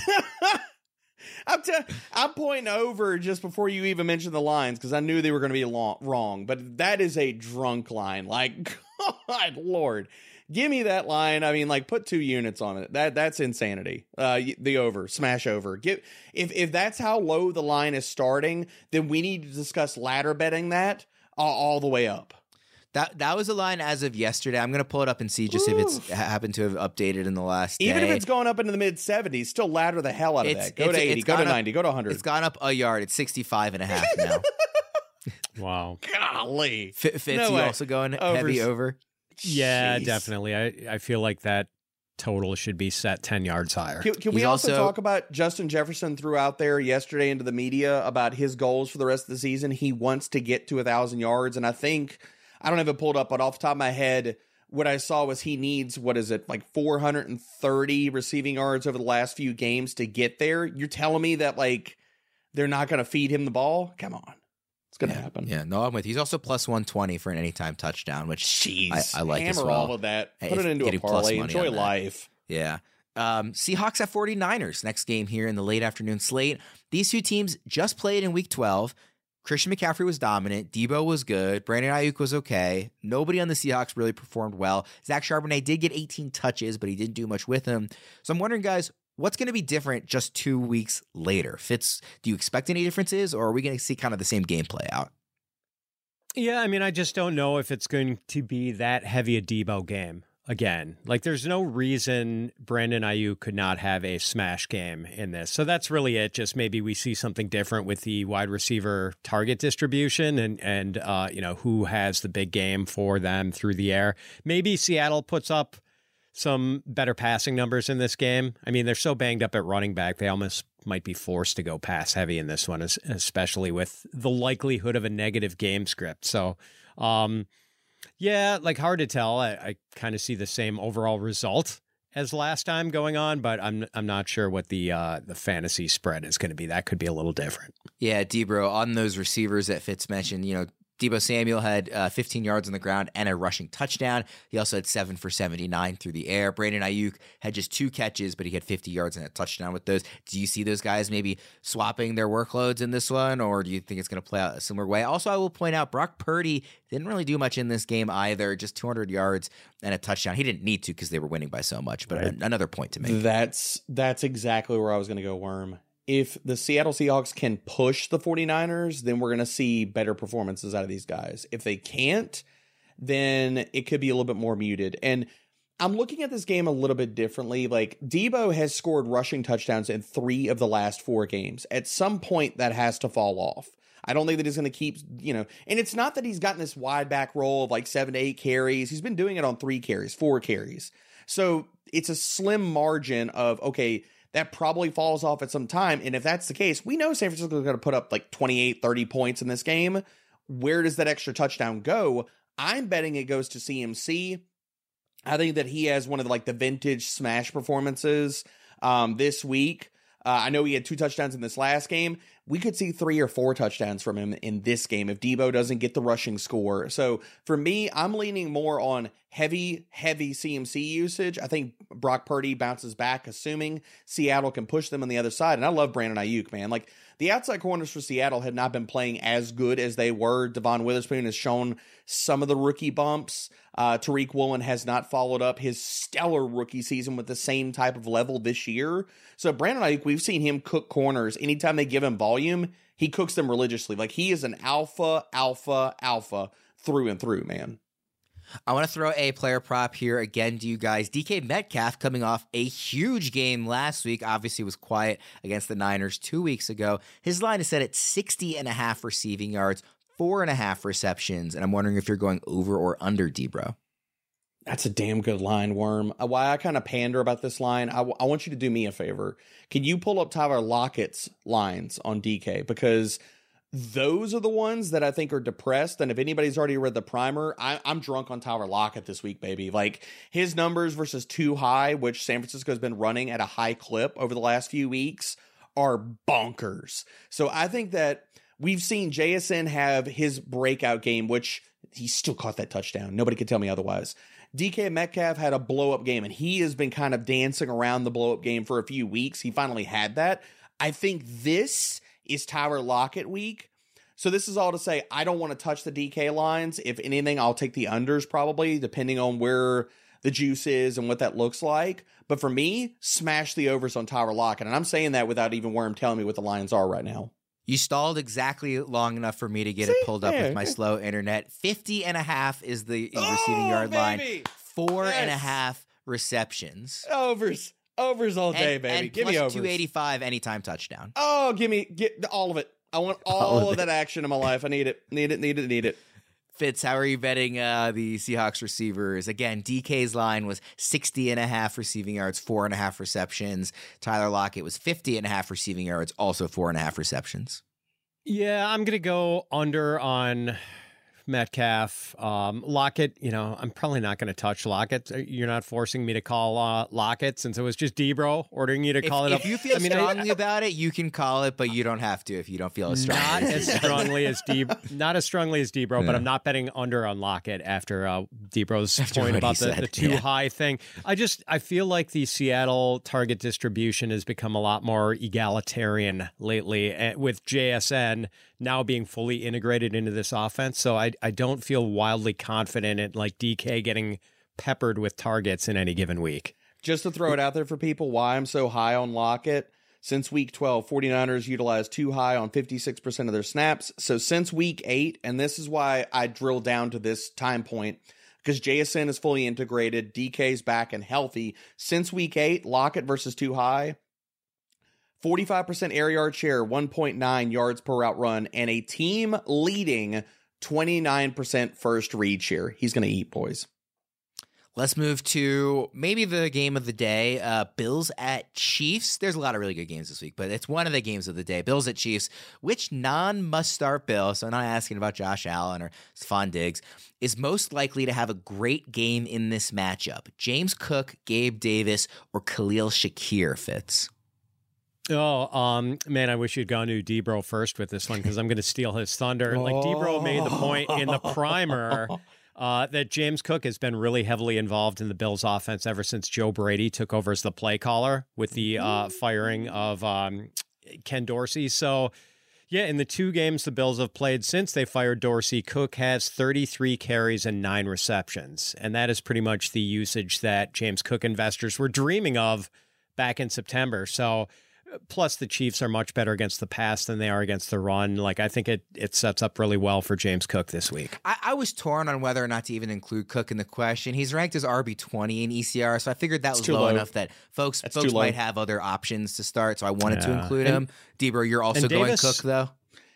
I'm pointing over just before you even mentioned the lines because I knew they were going to be wrong. But that is a drunk line. Like, God, Lord, give me that line. I mean, like, put 2 units on it. That's insanity. The over, smash over. If that's how low the line is starting, then we need to discuss ladder betting that all the way up. That was a line as of yesterday. I'm going to pull it up and see just if it's happened to have updated in the last day. Even if it's gone up into the mid 70s, still ladder the hell out of that. Go to 80, go to 90, go to 100. It's gone up a yard. It's 65.5 now. Wow. Golly. Fitz, you also going heavy over? Yeah, definitely. I feel like that total should be set 10 yards higher. Can we also talk about Justin Jefferson threw out there yesterday into the media about his goals for the rest of the season? He wants to get to 1,000 yards, and I think, I don't have it pulled up, but off the top of my head, what I saw was he needs, 430 receiving yards over the last few games to get there. You're telling me that, they're not going to feed him the ball? Come on. It's going to happen. Yeah, no, I'm with you. He's also plus 120 for an anytime touchdown, which I like as well. Hammer all of that. Put it into a parlay. Enjoy life. Yeah. Seahawks at 49ers. Next game here in the late afternoon slate. These two teams just played in week 12. Christian McCaffrey was dominant. Debo was good. Brandon Ayuk was okay. Nobody on the Seahawks really performed well. Zach Charbonnet did get 18 touches, but he didn't do much with him. So I'm wondering, guys, what's going to be different just 2 weeks later? Fitz, do you expect any differences, or are we going to see kind of the same game play out? Yeah, I mean, I just don't know if it's going to be that heavy a Debo game again. There's no reason Brandon Ayuk could not have a smash game in this. So that's really it. Just maybe we see something different with the wide receiver target distribution and who has the big game for them through the air. Maybe Seattle puts up some better passing numbers in this game. I mean, they're so banged up at running back, they almost might be forced to go pass heavy in this one, especially with the likelihood of a negative game script. So, hard to tell. I kind of see the same overall result as last time going on, but I'm not sure what the fantasy spread is going to be. That could be a little different. Yeah, Debro, on those receivers that Fitz mentioned, Debo Samuel had 15 yards on the ground and a rushing touchdown. He also had 7 for 79 through the air. Brandon Ayuk had just 2 catches, but he had 50 yards and a touchdown with those. Do you see those guys maybe swapping their workloads in this one, or do you think it's going to play out a similar way? Also, I will point out Brock Purdy didn't really do much in this game either, just 200 yards and a touchdown. He didn't need to because they were winning by so much, but another point to make. That's exactly where I was going to go, Worm. If the Seattle Seahawks can push the 49ers, then we're going to see better performances out of these guys. If they can't, then it could be a little bit more muted. And I'm looking at this game a little bit differently. Debo has scored rushing touchdowns in 3 of the last 4 games. At some point, that has to fall off. I don't think that he's going to keep, and it's not that he's gotten this wide back role of 7 to 8 carries. He's been doing it on 3 carries, 4 carries. So it's a slim margin of, okay, that probably falls off at some time. And if that's the case, we know San Francisco is going to put up 28, 30 points in this game. Where does that extra touchdown go? I'm betting it goes to CMC. I think that he has one of the vintage smash performances this week. I know he had 2 touchdowns in this last game. We could see 3 or 4 touchdowns from him in this game if Debo doesn't get the rushing score. So for me, I'm leaning more on heavy CMC usage. I think Brock Purdy bounces back, assuming Seattle can push them on the other side. And I love Brandon Ayuk, man. The outside corners for Seattle had not been playing as good as they were. Devon Witherspoon has shown some of the rookie bumps. Tariq Woolen has not followed up his stellar rookie season with the same type of level this year. So Brandon Ayuk, we've seen him cook corners. Anytime they give him volume, he cooks them religiously. He is an alpha through and through, man. I want to throw a player prop here again to you guys. DK Metcalf coming off a huge game last week. Obviously was quiet against the Niners 2 weeks ago. His line is set at 60.5 receiving yards, 4.5 receptions. And I'm wondering if you're going over or under, Debro. That's a damn good line, Worm. Why I kind of pander about this line, I want you to do me a favor. Can you pull up Tyler Lockett's lines on DK? Because those are the ones that I think are depressed. And if anybody's already read the primer, I'm drunk on Tyler Lockett this week, baby. His numbers versus too high, which San Francisco's been running at a high clip over the last few weeks, are bonkers. So I think that we've seen JSN have his breakout game, which he still caught that touchdown. Nobody could tell me otherwise. DK Metcalf had a blow-up game, and he has been kind of dancing around the blow-up game for a few weeks. He finally had that. I think this is Tyler Lockett week. So this is all to say, I don't want to touch the DK lines. If anything, I'll take the unders probably, depending on where the juice is and what that looks like. But for me, smash the overs on Tyler Lockett. And I'm saying that without even Worm telling me what the lines are right now. You stalled exactly long enough for me to get it pulled up with my slow internet. 50.5 is the receiving yard line. 4.5 receptions. Overs all day, baby. And give me overs. 285 anytime touchdown. Oh, get all of it. I want all of that action in my life. I need it. Need it. Fitz, how are you betting the Seahawks receivers? Again, DK's line was 60.5 receiving yards, 4.5 receptions. Tyler Lockett was 50.5 receiving yards, also 4.5 receptions. Yeah, I'm going to go under on Metcalf. Lockett, I'm probably not going to touch Lockett. You're not forcing me to call Lockett since it was just Debro ordering you to call it up. If you feel strongly about it, you can call it, but you don't have to if you don't feel as strongly. Not as strongly as Debro, yeah. But I'm not betting under on Lockett after Debro's point about the too high thing. I feel like the Seattle target distribution has become a lot more egalitarian lately with JSN now being fully integrated into this offense. So I don't feel wildly confident in like DK getting peppered with targets in any given week. Just to throw it out there for people, why I'm so high on Lockett. Since week 12, 49ers utilized too high on 56% of their snaps. So since week 8, and this is why I drill down to this time point, because JSN is fully integrated, DK's back and healthy. Since week 8, Lockett versus too high, 45% air yard share, 1.9 yards per route run, and a team leading 29% first read share. He's going to eat, boys. Let's move to maybe the game of the day, Bills at Chiefs. There's a lot of really good games this week, but it's one of the games of the day. Bills at Chiefs. Which non-must-start Bill, so I'm not asking about Josh Allen or Stephon Diggs, is most likely to have a great game in this matchup? James Cook, Gabe Davis, or Khalil Shakir, Fitz? Oh, man, I wish you'd gone to Debro first with this one because I'm going to steal his thunder. Like Debro made the point in the primer that James Cook has been really heavily involved in the Bills offense ever since Joe Brady took over as the play caller with the firing of Ken Dorsey. So, yeah, in the 2 games the Bills have played since they fired Dorsey, Cook has 33 carries and 9 receptions. And that is pretty much the usage that James Cook investors were dreaming of back in September. So, plus, the Chiefs are much better against the pass than they are against the run. Like, I think it sets up really well for James Cook this week. I was torn on whether or not to even include Cook in the question. He's ranked as RB20 in ECR, so I figured that was low enough that folks might have other options to start, so I wanted to include him. Debro, you're also going Cook, though?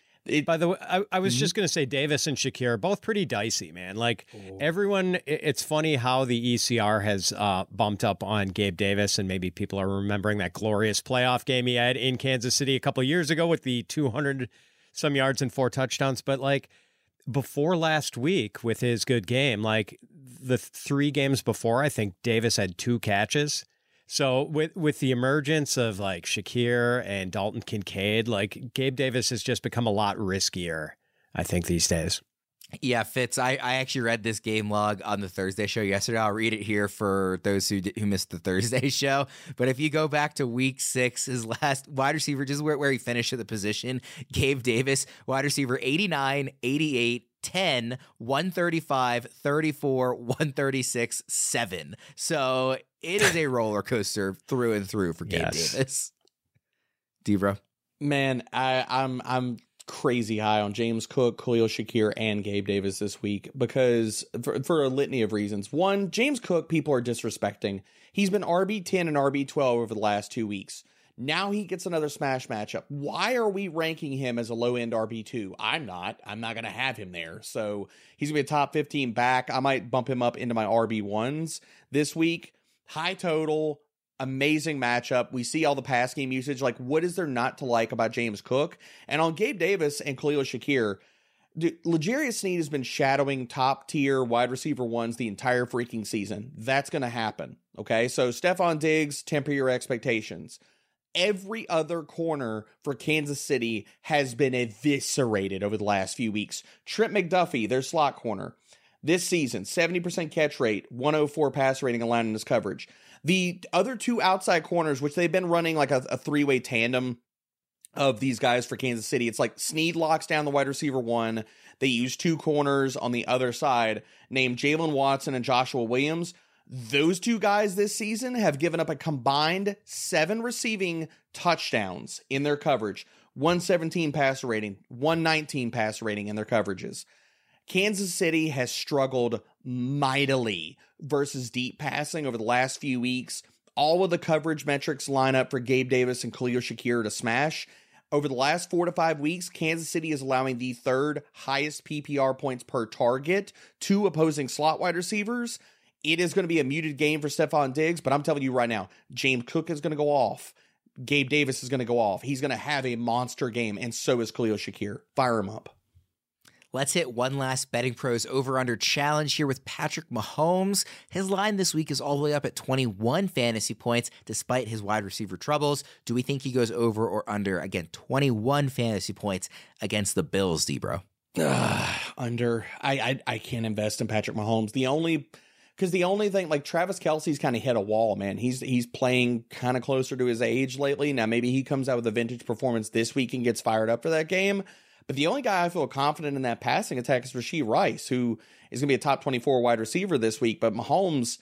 By the way, I was just going to say Davis and Shakir are both pretty dicey, man. Like everyone, it's funny how the ECR has bumped up on Gabe Davis, and maybe people are remembering that glorious playoff game he had in Kansas City a couple of years ago with the 200-some yards and 4 touchdowns. But like before last week with his good game, like the 3 games before, I think Davis had 2 catches. So with the emergence of like Shakir and Dalton Kincaid, like Gabe Davis has just become a lot riskier, I think, these days. Yeah, Fitz, I actually read this game log on the Thursday show yesterday. I'll read it here for those who missed the Thursday show. But if you go back to week 6, his last wide receiver, just where he finished at the position, Gabe Davis, wide receiver 89, 88, 10, 135, 34, 136, 7. So it is a roller coaster through and through for Gabe Davis. Debro? Man, I'm crazy high on James Cook, Khalil Shakir, and Gabe Davis this week because for a litany of reasons. One, James Cook, people are disrespecting. He's been RB10 and RB12 over the last 2 weeks. Now he gets another smash matchup. Why are we ranking him as a low-end RB2? I'm not going to have him there. So he's going to be a top 15 back. I might bump him up into my RB1s this week. High total, amazing matchup. We see all the pass game usage. Like, what is there not to like about James Cook? And on Gabe Davis and Khalil Shakir, L'Jarius Sneed has been shadowing top-tier wide receiver ones the entire freaking season. That's going to happen, okay? So Stephon Diggs, temper your expectations. Every other corner for Kansas City has been eviscerated over the last few weeks. Trent McDuffie, their slot corner. This season, 70% catch rate, 104 pass rating allowed in his coverage. The other 2 outside corners, which they've been running like a 3-way tandem of these guys for Kansas City. It's like Sneed locks down the wide receiver 1. They use 2 corners on the other side, named Jalen Watson and Joshua Williams. Those 2 guys this season have given up a combined 7 receiving touchdowns in their coverage. 117 passer rating, 119 passer rating in their coverages. Kansas City has struggled mightily versus deep passing over the last few weeks. All of the coverage metrics line up for Gabe Davis and Khalil Shakir to smash. Over the last 4 to 5 weeks, Kansas City is allowing the third highest PPR points per target to opposing slot wide receivers. It is going to be a muted game for Stephon Diggs, but I'm telling you right now, James Cook is going to go off. Gabe Davis is going to go off. He's going to have a monster game, and so is Khalil Shakir. Fire him up. Let's hit one last Betting Pros over-under challenge here with Patrick Mahomes. His line this week is all the way up at 21 fantasy points despite his wide receiver troubles. Do we think he goes over or under? Again, 21 fantasy points against the Bills, D-Bro. Under. I can't invest in Patrick Mahomes. The only thing, like, Travis Kelce's kind of hit a wall, man. He's playing kind of closer to his age lately. Now, maybe he comes out with a vintage performance this week and gets fired up for that game. But the only guy I feel confident in that passing attack is Rashee Rice, who is going to be a top 24 wide receiver this week. But Mahomes,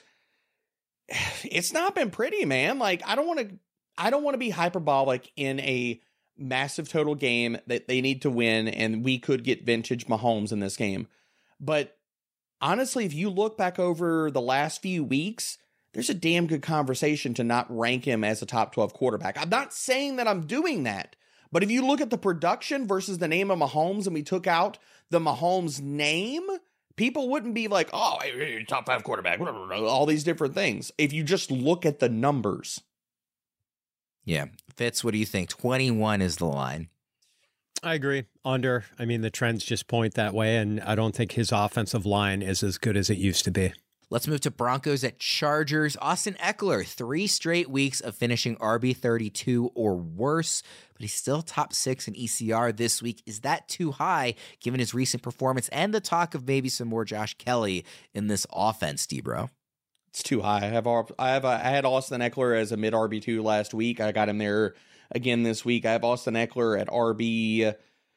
it's not been pretty, man. Like, I don't want to be hyperbolic in a massive total game that they need to win, and we could get vintage Mahomes in this game. But honestly, if you look back over the last few weeks, there's a damn good conversation to not rank him as a top 12 quarterback. I'm not saying that I'm doing that. But if you look at the production versus the name of Mahomes and we took out the Mahomes name, people wouldn't be like, oh, hey, top 5 quarterback, all these different things. If you just look at the numbers. Yeah. Fitz, what do you think? 21 is the line. I agree. Under. I mean, the trends just point that way, and I don't think his offensive line is as good as it used to be. Let's move to Broncos at Chargers. Austin Eckler, 3 straight weeks of finishing RB32 or worse, but he's still top 6 in ECR this week. Is that too high given his recent performance and the talk of maybe some more Josh Kelly in this offense, D-Bro? It's too high. I had Austin Eckler as a mid RB2 last week. I got him there again this week. I have Austin Eckler at RB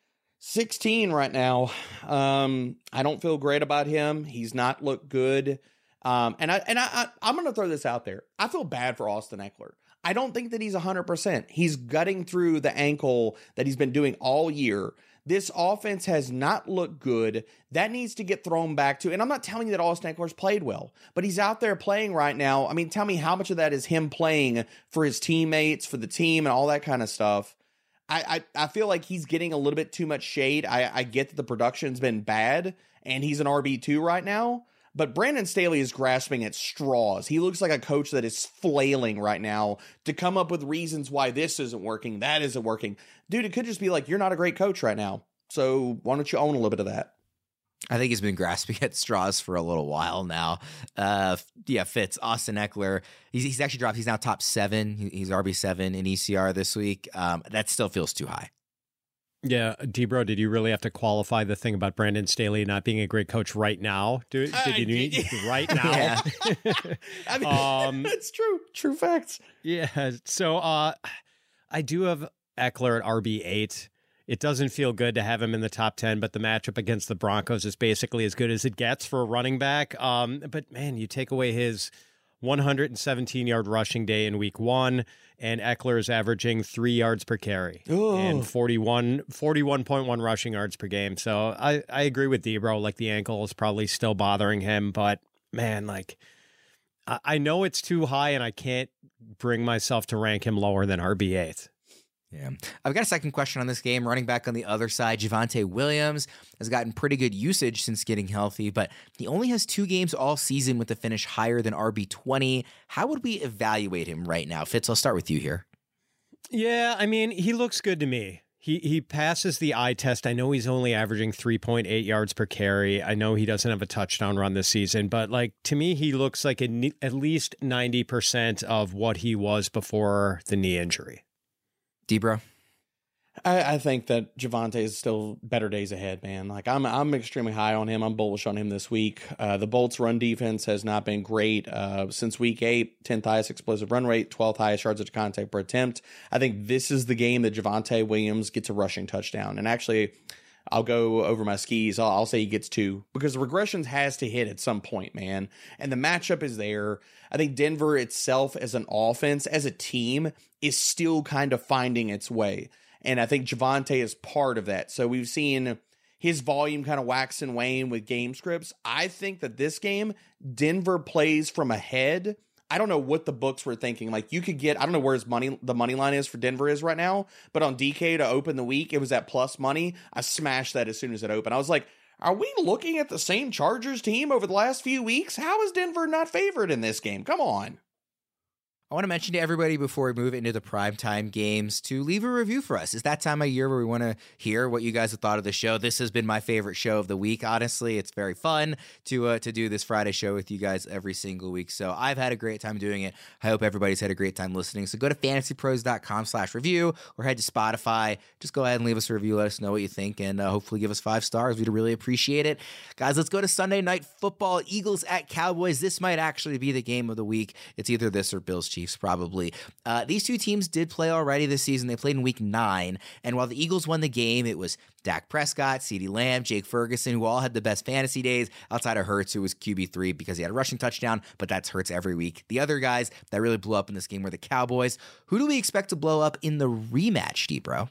16 right now. I don't feel great about him. He's not looked good. I'm going to throw this out there. I feel bad for Austin Eckler. I don't think that he's 100%. He's gutting through the ankle that he's been doing all year. This offense has not looked good. That needs to get thrown back to, and I'm not telling you that Austin Eckler's played well, but he's out there playing right now. I mean, tell me how much of that is him playing for his teammates, for the team, and all that kind of stuff. I feel like he's getting a little bit too much shade. I get that the production's been bad, and he's an RB2 right now. But Brandon Staley is grasping at straws. He looks like a coach that is flailing right now to come up with reasons why this isn't working, that isn't working. Dude, it could just be like, you're not a great coach right now. So why don't you own a little bit of that? I think he's been grasping at straws for a little while now. Fitz, Austin Eckler. He's actually dropped. He's now top 7. He's RB7 in ECR this week. That still feels too high. Yeah, D-Bro, did you really have to qualify the thing about Brandon Staley not being a great coach right now? Did you need right now? Yeah. I mean, that's true. True facts. Yeah, so I do have Eckler at RB8. It doesn't feel good to have him in the top 10, but the matchup against the Broncos is basically as good as it gets for a running back. But, man, you take away his 117-yard rushing day in week 1, and Eckler is averaging 3 yards per carry and 41.1 rushing yards per game. So I agree with D-Bro. Like, the ankle is probably still bothering him, but man, like, I know it's too high and I can't bring myself to rank him lower than RB8. Yeah. I've got a second question on this game. Running back on the other side, Javonte Williams has gotten pretty good usage since getting healthy, but he only has 2 games all season with a finish higher than RB20. How would we evaluate him right now? Fitz, I'll start with you here. Yeah, I mean, he looks good to me. He passes the eye test. I know he's only averaging 3.8 yards per carry. I know he doesn't have a touchdown run this season, but like, to me, he looks like at least 90% of what he was before the knee injury. D-Bro? I think that Javonte is still better days ahead, man. Like, I'm extremely high on him. I'm bullish on him this week. The Bolts' run defense has not been great since week 8. 10th highest explosive run rate, 12th highest yards after contact per attempt. I think this is the game that Javonte Williams gets a rushing touchdown. And actually, I'll go over my skis. I'll say he gets 2 because the regressions has to hit at some point, man. And the matchup is there. I think Denver itself as an offense, as a team, is still kind of finding its way. And I think Javonte is part of that. So we've seen his volume kind of wax and wane with game scripts. I think that this game, Denver plays from ahead. I don't know what the books were thinking. Like, you could get, I don't know where the money line is for Denver is right now, but on DK to open the week, it was at plus money. I smashed that as soon as it opened. I was like, are we looking at the same Chargers team over the last few weeks? How is Denver not favored in this game? Come on. I want to mention to everybody before we move into the primetime games to leave a review for us. It's that time of year where we want to hear what you guys have thought of the show. This has been my favorite show of the week, honestly. It's very fun to do this Friday show with you guys every single week. So I've had a great time doing it. I hope everybody's had a great time listening. So go to fantasypros.com/review or head to Spotify. Just go ahead and leave us a review. Let us know what you think and hopefully give us 5 stars. We'd really appreciate it. Guys, let's go to Sunday Night Football. Eagles at Cowboys. This might actually be the game of the week. It's either this or Bills Chiefs, probably. These two teams did play already this season. They played in week 9. And while the Eagles won the game, it was Dak Prescott, CeeDee Lamb, Jake Ferguson, who all had the best fantasy days outside of Hurts, who was QB3 because he had a rushing touchdown, but that's Hurts every week. The other guys that really blew up in this game were the Cowboys. Who do we expect to blow up in the rematch, D-Bro?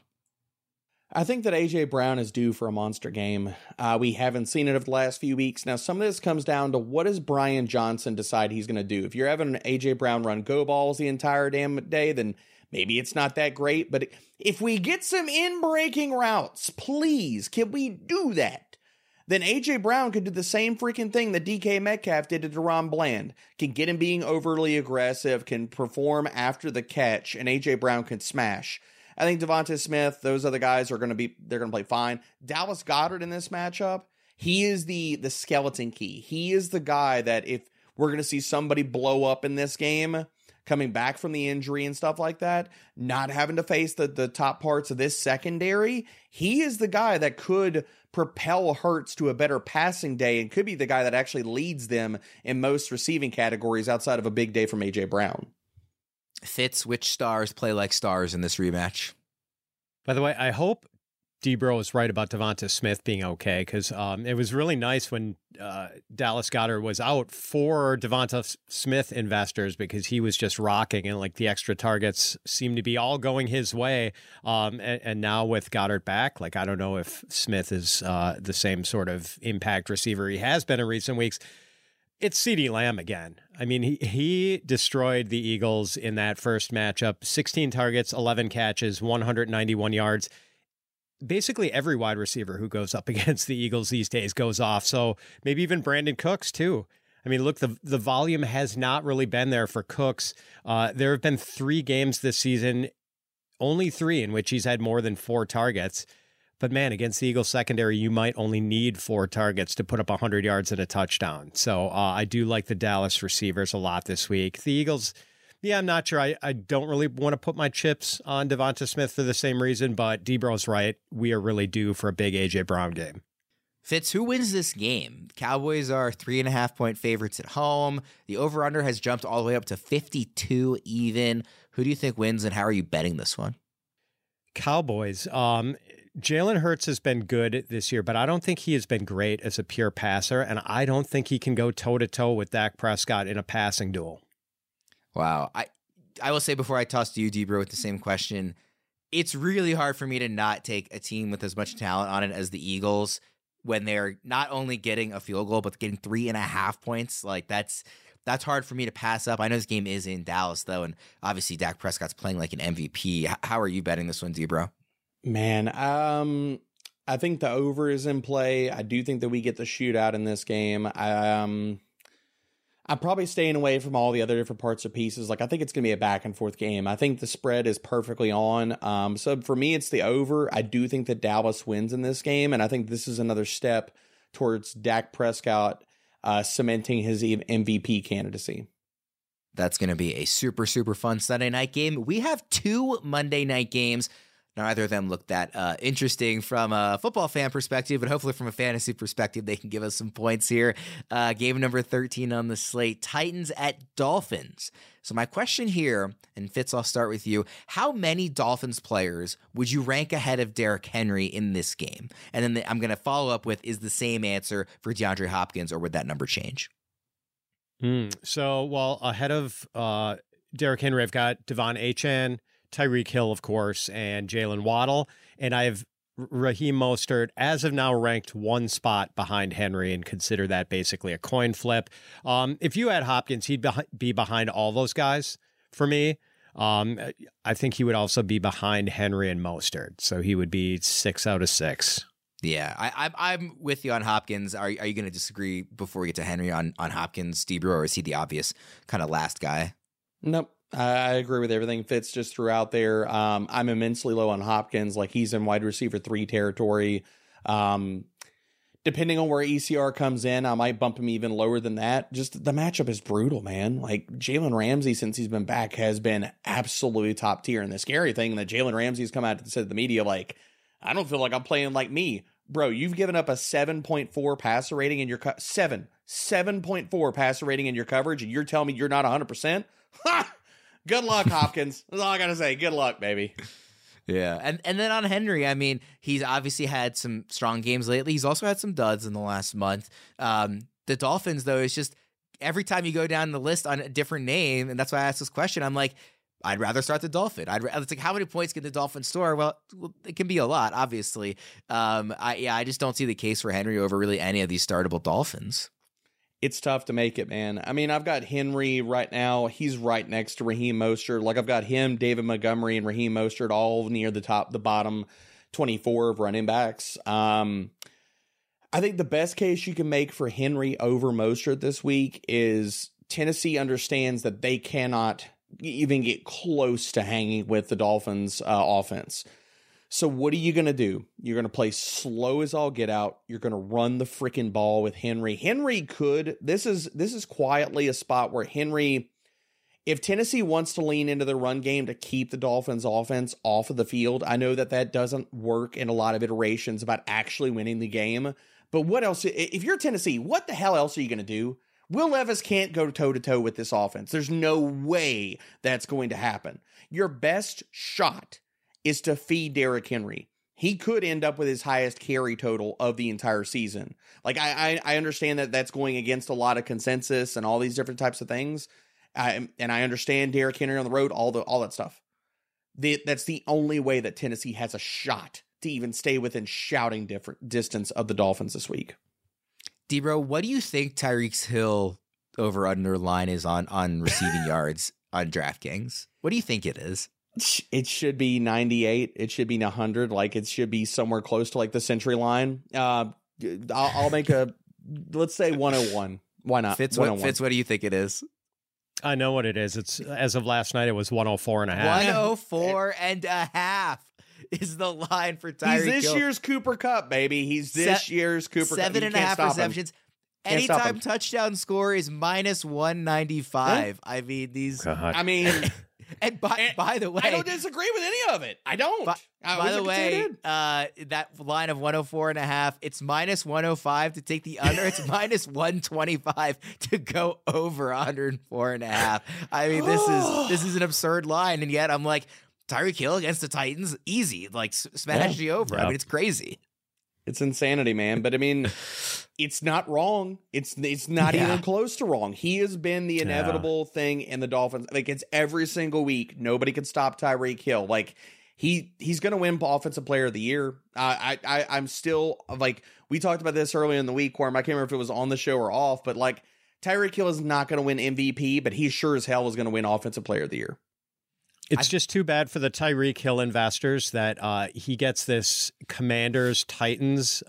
I think that A.J. Brown is due for a monster game. We haven't seen it over the last few weeks. Now, some of this comes down to what does Brian Johnson decide he's going to do? If you're having A.J. Brown run go balls the entire damn day, then maybe it's not that great. But if we get some in-breaking routes, please, can we do that? Then A.J. Brown could do the same freaking thing that DK Metcalf did to DaRon Bland. Can get him being overly aggressive, can perform after the catch, and A.J. Brown can smash. I think Devonta Smith, those other guys they're going to play fine. Dallas Goedert in this matchup, he is the skeleton key. He is the guy that if we're going to see somebody blow up in this game, coming back from the injury and stuff like that, not having to face the top parts of this secondary, he is the guy that could propel Hurts to a better passing day and could be the guy that actually leads them in most receiving categories outside of a big day from A.J. Brown. Fitz, which stars play like stars in this rematch? By the way, I hope D-Bro is right about Devonta Smith being okay, because it was really nice when Dallas Goedert was out for Devonta Smith investors because he was just rocking and like the extra targets seemed to be all going his way. And now with Goddard back, like I don't know if Smith is the same sort of impact receiver he has been in recent weeks. It's CeeDee Lamb again. I mean, he destroyed the Eagles in that first matchup. 16 targets, 11 catches, 191 yards. Basically every wide receiver who goes up against the Eagles these days goes off. So maybe even Brandon Cooks too. I mean, look, the volume has not really been there for Cooks. There have been 3 games this season, only 3 in which he's had more than 4 targets. But man, against the Eagles secondary, you might only need 4 targets to put up 100 yards and a touchdown. So I do like the Dallas receivers a lot this week. The Eagles, yeah, I'm not sure. I don't really want to put my chips on Devonta Smith for the same reason, but D-Bro's right. We are really due for a big A.J. Brown game. Fitz, who wins this game? Cowboys are 3.5-point favorites at home. The over-under has jumped all the way up to 52 even. Who do you think wins, and how are you betting this one? Cowboys. Jalen Hurts has been good this year, but I don't think he has been great as a pure passer, and I don't think he can go toe-to-toe with Dak Prescott in a passing duel. Wow. I will say before I toss to you, D-Bro, with the same question, it's really hard for me to not take a team with as much talent on it as the Eagles when they're not only getting a field goal, but getting 3.5 points. Like, that's hard for me to pass up. I know this game is in Dallas, though, and obviously Dak Prescott's playing like an MVP. How are you betting this one, D-Bro? Man, I think the over is in play. I do think that we get the shootout in this game. I'm probably staying away from all the other different parts or pieces. Like, I think it's going to be a back and forth game. I think the spread is perfectly on. So for me, it's the over. I do think that Dallas wins in this game, and I think this is another step towards Dak Prescott cementing his MVP candidacy. That's going to be a super, super fun Sunday night game. We have 2 Monday night games. Neither of them look that interesting from a football fan perspective, but hopefully from a fantasy perspective, they can give us some points here. Game number 13 on the slate, Titans at Dolphins. So my question here, and Fitz, I'll start with you. How many Dolphins players would you rank ahead of Derrick Henry in this game? And then I'm going to follow up with, is the same answer for DeAndre Hopkins, or would that number change? So, well, ahead of Derrick Henry, I've got Devon Achane, Tyreek Hill, of course, and Jalen Waddle. And I have Raheem Mostert, as of now, ranked one spot behind Henry, and consider that basically a coin flip. If you had Hopkins, he'd be behind all those guys for me. I think he would also be behind Henry and Mostert, so he would be 6 out of 6. Yeah, I'm with you on Hopkins. Are you going to disagree before we get to Henry on Hopkins, Debro, or is he the obvious kind of last guy? Nope. I agree with everything Fitz just threw out there. I'm immensely low on Hopkins. Like, he's in wide receiver 3 territory. Depending on where ECR comes in, I might bump him even lower than that. Just the matchup is brutal, man. Like, Jalen Ramsey, since he's been back, has been absolutely top tier. And the scary thing that Jalen Ramsey's come out and said to the media, like, I don't feel like I'm playing like me. Bro, you've given up a 7.4 passer rating in your 7.4 passer rating in your coverage, and you're telling me you're not 100%? Ha! Good luck, Hopkins. That's all I got to say. Good luck, baby. Yeah. And then on Henry, I mean, he's obviously had some strong games lately. He's also had some duds in the last month. The Dolphins, though, is just every time you go down the list on a different name, and that's why I asked this question, I'm like, I'd rather start the Dolphin. It's like, how many points can the Dolphins score? Well, it can be a lot, obviously. I just don't see the case for Henry over really any of these startable Dolphins. It's tough to make it, man. I mean, I've got Henry right now. He's right next to Raheem Mostert. Like, I've got him, David Montgomery, and Raheem Mostert all near the bottom 24 of running backs. I think the best case you can make for Henry over Mostert this week is Tennessee understands that they cannot even get close to hanging with the Dolphins' offense. So what are you going to do? You're going to play slow as all get out. You're going to run the freaking ball with Henry. Henry could, this is quietly a spot where Henry, if Tennessee wants to lean into the run game to keep the Dolphins offense off of the field, I know that doesn't work in a lot of iterations about actually winning the game. But what else, if you're Tennessee, what the hell else are you going to do? Will Levis can't go toe-to-toe with this offense. There's no way that's going to happen. Your best shot is to feed Derrick Henry. He could end up with his highest carry total of the entire season. Like, I understand that that's going against a lot of consensus and all these different types of things. And I understand Derrick Henry on the road, all that stuff. That's the only way that Tennessee has a shot to even stay within shouting distance of the Dolphins this week. Debro, what do you think Tyreek Hill over under line is on receiving yards on DraftKings? What do you think it is? It should be 98. It should be 100. Like, it should be somewhere close to like the century line. I'll make let's say 101. Why not? Fitz, what do you think it is? I know what it is. It's, as of last night, it was 104 and a half. 104 and a half is the line for Tyreek Hill. He's this year's Cooper Kupp, baby. He's this year's Cooper Kupp. 7.5 receptions. Anytime touchdown score is minus 195. I mean, these. God. I mean. And by the way, I don't disagree with any of it. I don't. By the way, that line of 104 and a half, it's minus 105 to take the under. It's minus 125 to go over 104 and a half. I mean, this is an absurd line, and yet I'm like, Tyreek Hill against the Titans, easy, like smash the over. Yep. I mean, it's crazy. It's insanity, man. But I mean, it's not wrong. It's not even close to wrong. He has been the inevitable thing in the Dolphins. Like, it's every single week. Nobody can stop Tyreek Hill. Like, he's going to win Offensive Player of the Year. I'm still, like, we talked about this earlier in the week, Quorum. I can't remember if it was on the show or off, but like, Tyreek Hill is not going to win MVP, but he sure as hell is going to win Offensive Player of the Year. It's just too bad for the Tyreek Hill investors that he gets this Commanders-Titans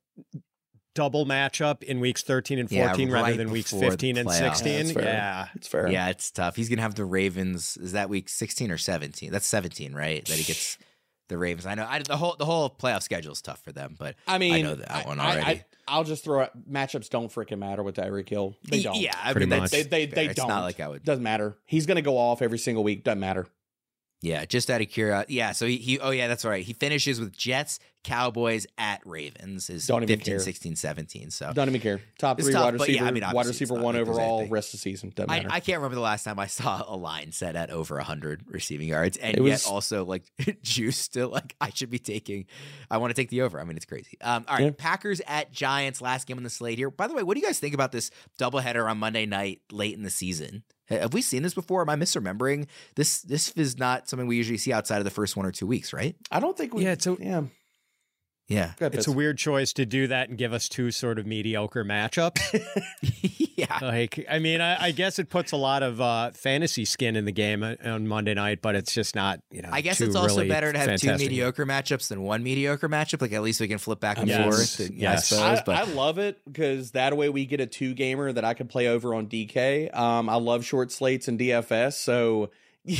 double matchup in weeks 13 and 14 rather than weeks 15 and 16. Yeah, it's fair. Yeah, it's tough. He's going to have the Ravens. Is that week 16 or 17? That's 17, right? That he gets the Ravens. I know the whole playoff schedule is tough for them, but I mean, I know that one already. I'll just throw out matchups don't freaking matter with Tyreek Hill. They don't. Yeah, I mean, they don't. It's not like I would. Doesn't matter. He's going to go off every single week. Doesn't matter. Yeah, just out of curiosity. Yeah, so he oh yeah, that's right. He finishes with Jets, Cowboys, at Ravens. Is 15, 16, 17. So don't even care. Top 3 tough, wide receiver, yeah, I mean, wide receiver 1 overall, rest of the season. Doesn't matter. I can't remember the last time I saw a line set at over 100 receiving yards, and yet also like juice to like I want to take the over. I mean, it's crazy. All right, yeah. Packers at Giants, last game on the slate here. By the way, what do you guys think about this doubleheader on Monday night late in the season? Have we seen this before? Am I misremembering? This is not something we usually see outside of the first 1 or 2 weeks, right? I don't think we. Yeah, Yeah. It's a weird choice to do that and give us 2 sort of mediocre matchups. Yeah. Like, I mean, I guess it puts a lot of fantasy skin in the game on Monday night, but it's just not, I guess it's also really better to have 2 mediocre matchups than 1 mediocre matchup. Like, at least we can flip back and forth. Yes. I suppose. I love it because that way we get a 2-gamer that I can play over on DK. I love short slates and DFS. So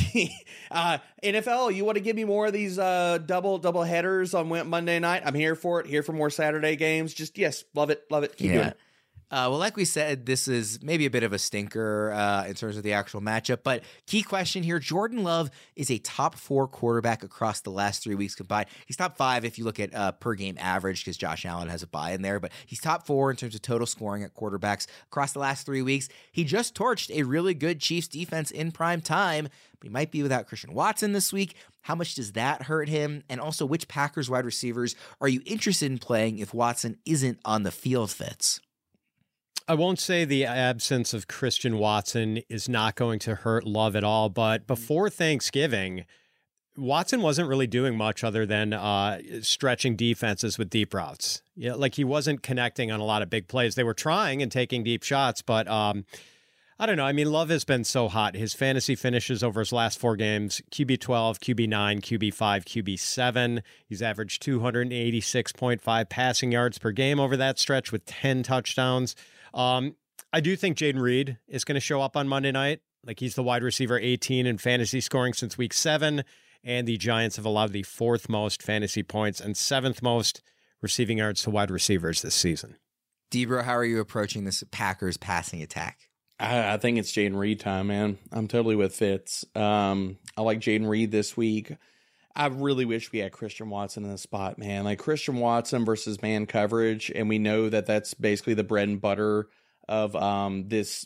NFL, you want to give me more of these double headers on Monday night? I'm here for it. Here for more Saturday games. Just love it. Keep doing it. Well, like we said, this is maybe a bit of a stinker in terms of the actual matchup, but key question here, Jordan Love is a top 4 quarterback across the last 3 weeks combined. He's top 5 if you look at per game average because Josh Allen has a bye in there, but he's top 4 in terms of total scoring at quarterbacks across the last 3 weeks. He just torched a really good Chiefs defense in prime time, but he might be without Christian Watson this week. How much does that hurt him? And also, which Packers wide receivers are you interested in playing if Watson isn't on the field, Fitz? I won't say the absence of Christian Watson is not going to hurt Love at all, but before Thanksgiving, Watson wasn't really doing much other than stretching defenses with deep routes. Yeah, like he wasn't connecting on a lot of big plays. They were trying and taking deep shots, but I don't know. I mean, Love has been so hot. His fantasy finishes over his last 4 games, QB 12, QB 9, QB 5, QB 7. He's averaged 286.5 passing yards per game over that stretch with 10 touchdowns. I do think Jayden Reed is going to show up on Monday night. Like he's the wide receiver 18 in fantasy scoring since week 7. And the Giants have allowed the 4th most fantasy points and 7th most receiving yards to wide receivers this season. Debro, how are you approaching this Packers passing attack? I think it's Jayden Reed time, man. I'm totally with Fitz. I like Jayden Reed this week. I really wish we had Christian Watson in the spot, man. Like Christian Watson versus man coverage, and we know that that's basically the bread and butter of this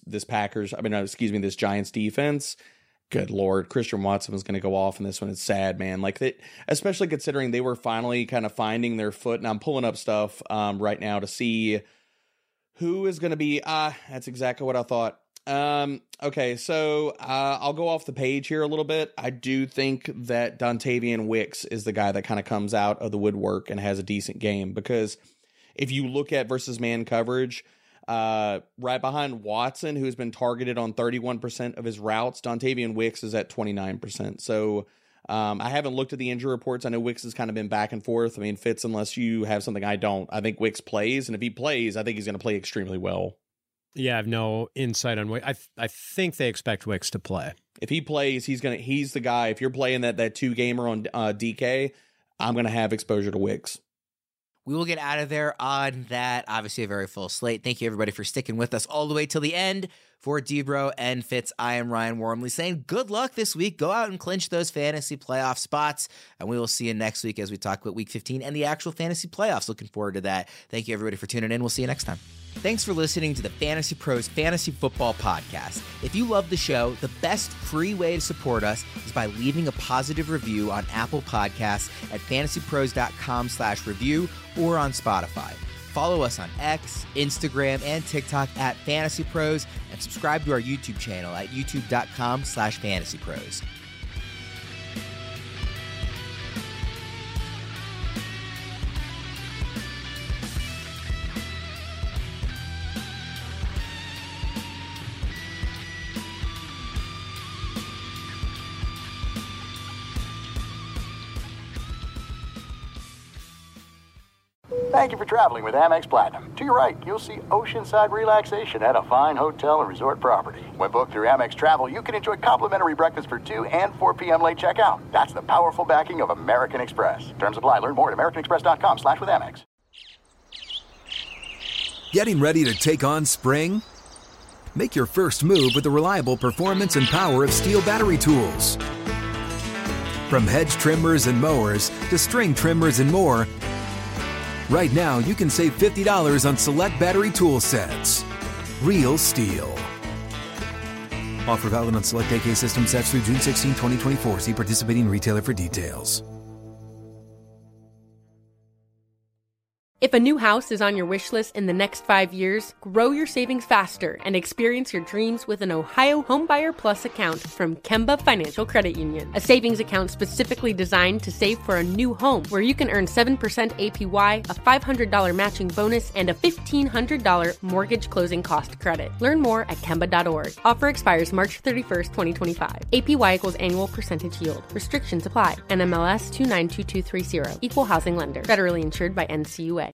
Giants defense. Good Lord, Christian Watson was going to go off in this one. It's sad, man. Like that, especially considering they were finally kind of finding their foot. And I'm pulling up stuff right now to see who is going to be. That's exactly what I thought. Okay, so I'll go off the page here a little bit. I do think that Dontavian Wicks is the guy that kind of comes out of the woodwork and has a decent game, because if you look at versus man coverage, right behind Watson, who's been targeted on 31% of his routes, Dontavian Wicks is at 29%. So I haven't looked at the injury reports. I know Wicks has kind of been back and forth. I mean, Fitz, unless you have something I don't, I think Wicks plays, and if he plays, I think he's going to play extremely well. Yeah, I have no insight on Wicks. I think they expect Wicks to play. If he plays, he's the guy. If you're playing that 2-gamer on DK, I'm going to have exposure to Wicks. We will get out of there on that. Obviously, a very full slate. Thank you, everybody, for sticking with us all the way till the end. For Debro and Fitz, I am Ryan Wormley saying good luck this week. Go out and clinch those fantasy playoff spots, and we will see you next week as we talk about Week 15 and the actual fantasy playoffs. Looking forward to that. Thank you, everybody, for tuning in. We'll see you next time. Thanks for listening to the Fantasy Pros Fantasy Football Podcast. If you love the show, the best free way to support us is by leaving a positive review on Apple Podcasts at fantasypros.com/review or on Spotify. Follow us on X, Instagram, and TikTok at Fantasy Pros, and subscribe to our YouTube channel at youtube.com/fantasypros. Thank you for traveling with Amex Platinum. To your right, you'll see oceanside relaxation at a fine hotel and resort property. When booked through Amex Travel, you can enjoy complimentary breakfast for 2 and 4 p.m. late checkout. That's the powerful backing of American Express. Terms apply. Learn more at americanexpress.com/withAmex. Getting ready to take on spring? Make your first move with the reliable performance and power of Steel battery tools. From hedge trimmers and mowers to string trimmers and more, right now, you can save $50 on select battery tool sets. Real Steel. Offer valid on select AK system sets through June 16, 2024. See participating retailer for details. If a new house is on your wish list in the next 5 years, grow your savings faster and experience your dreams with an Ohio Homebuyer Plus account from Kemba Financial Credit Union. A savings account specifically designed to save for a new home, where you can earn 7% APY, a $500 matching bonus, and a $1,500 mortgage closing cost credit. Learn more at Kemba.org. Offer expires March 31st, 2025. APY equals annual percentage yield. Restrictions apply. NMLS 292230. Equal housing lender. Federally insured by NCUA.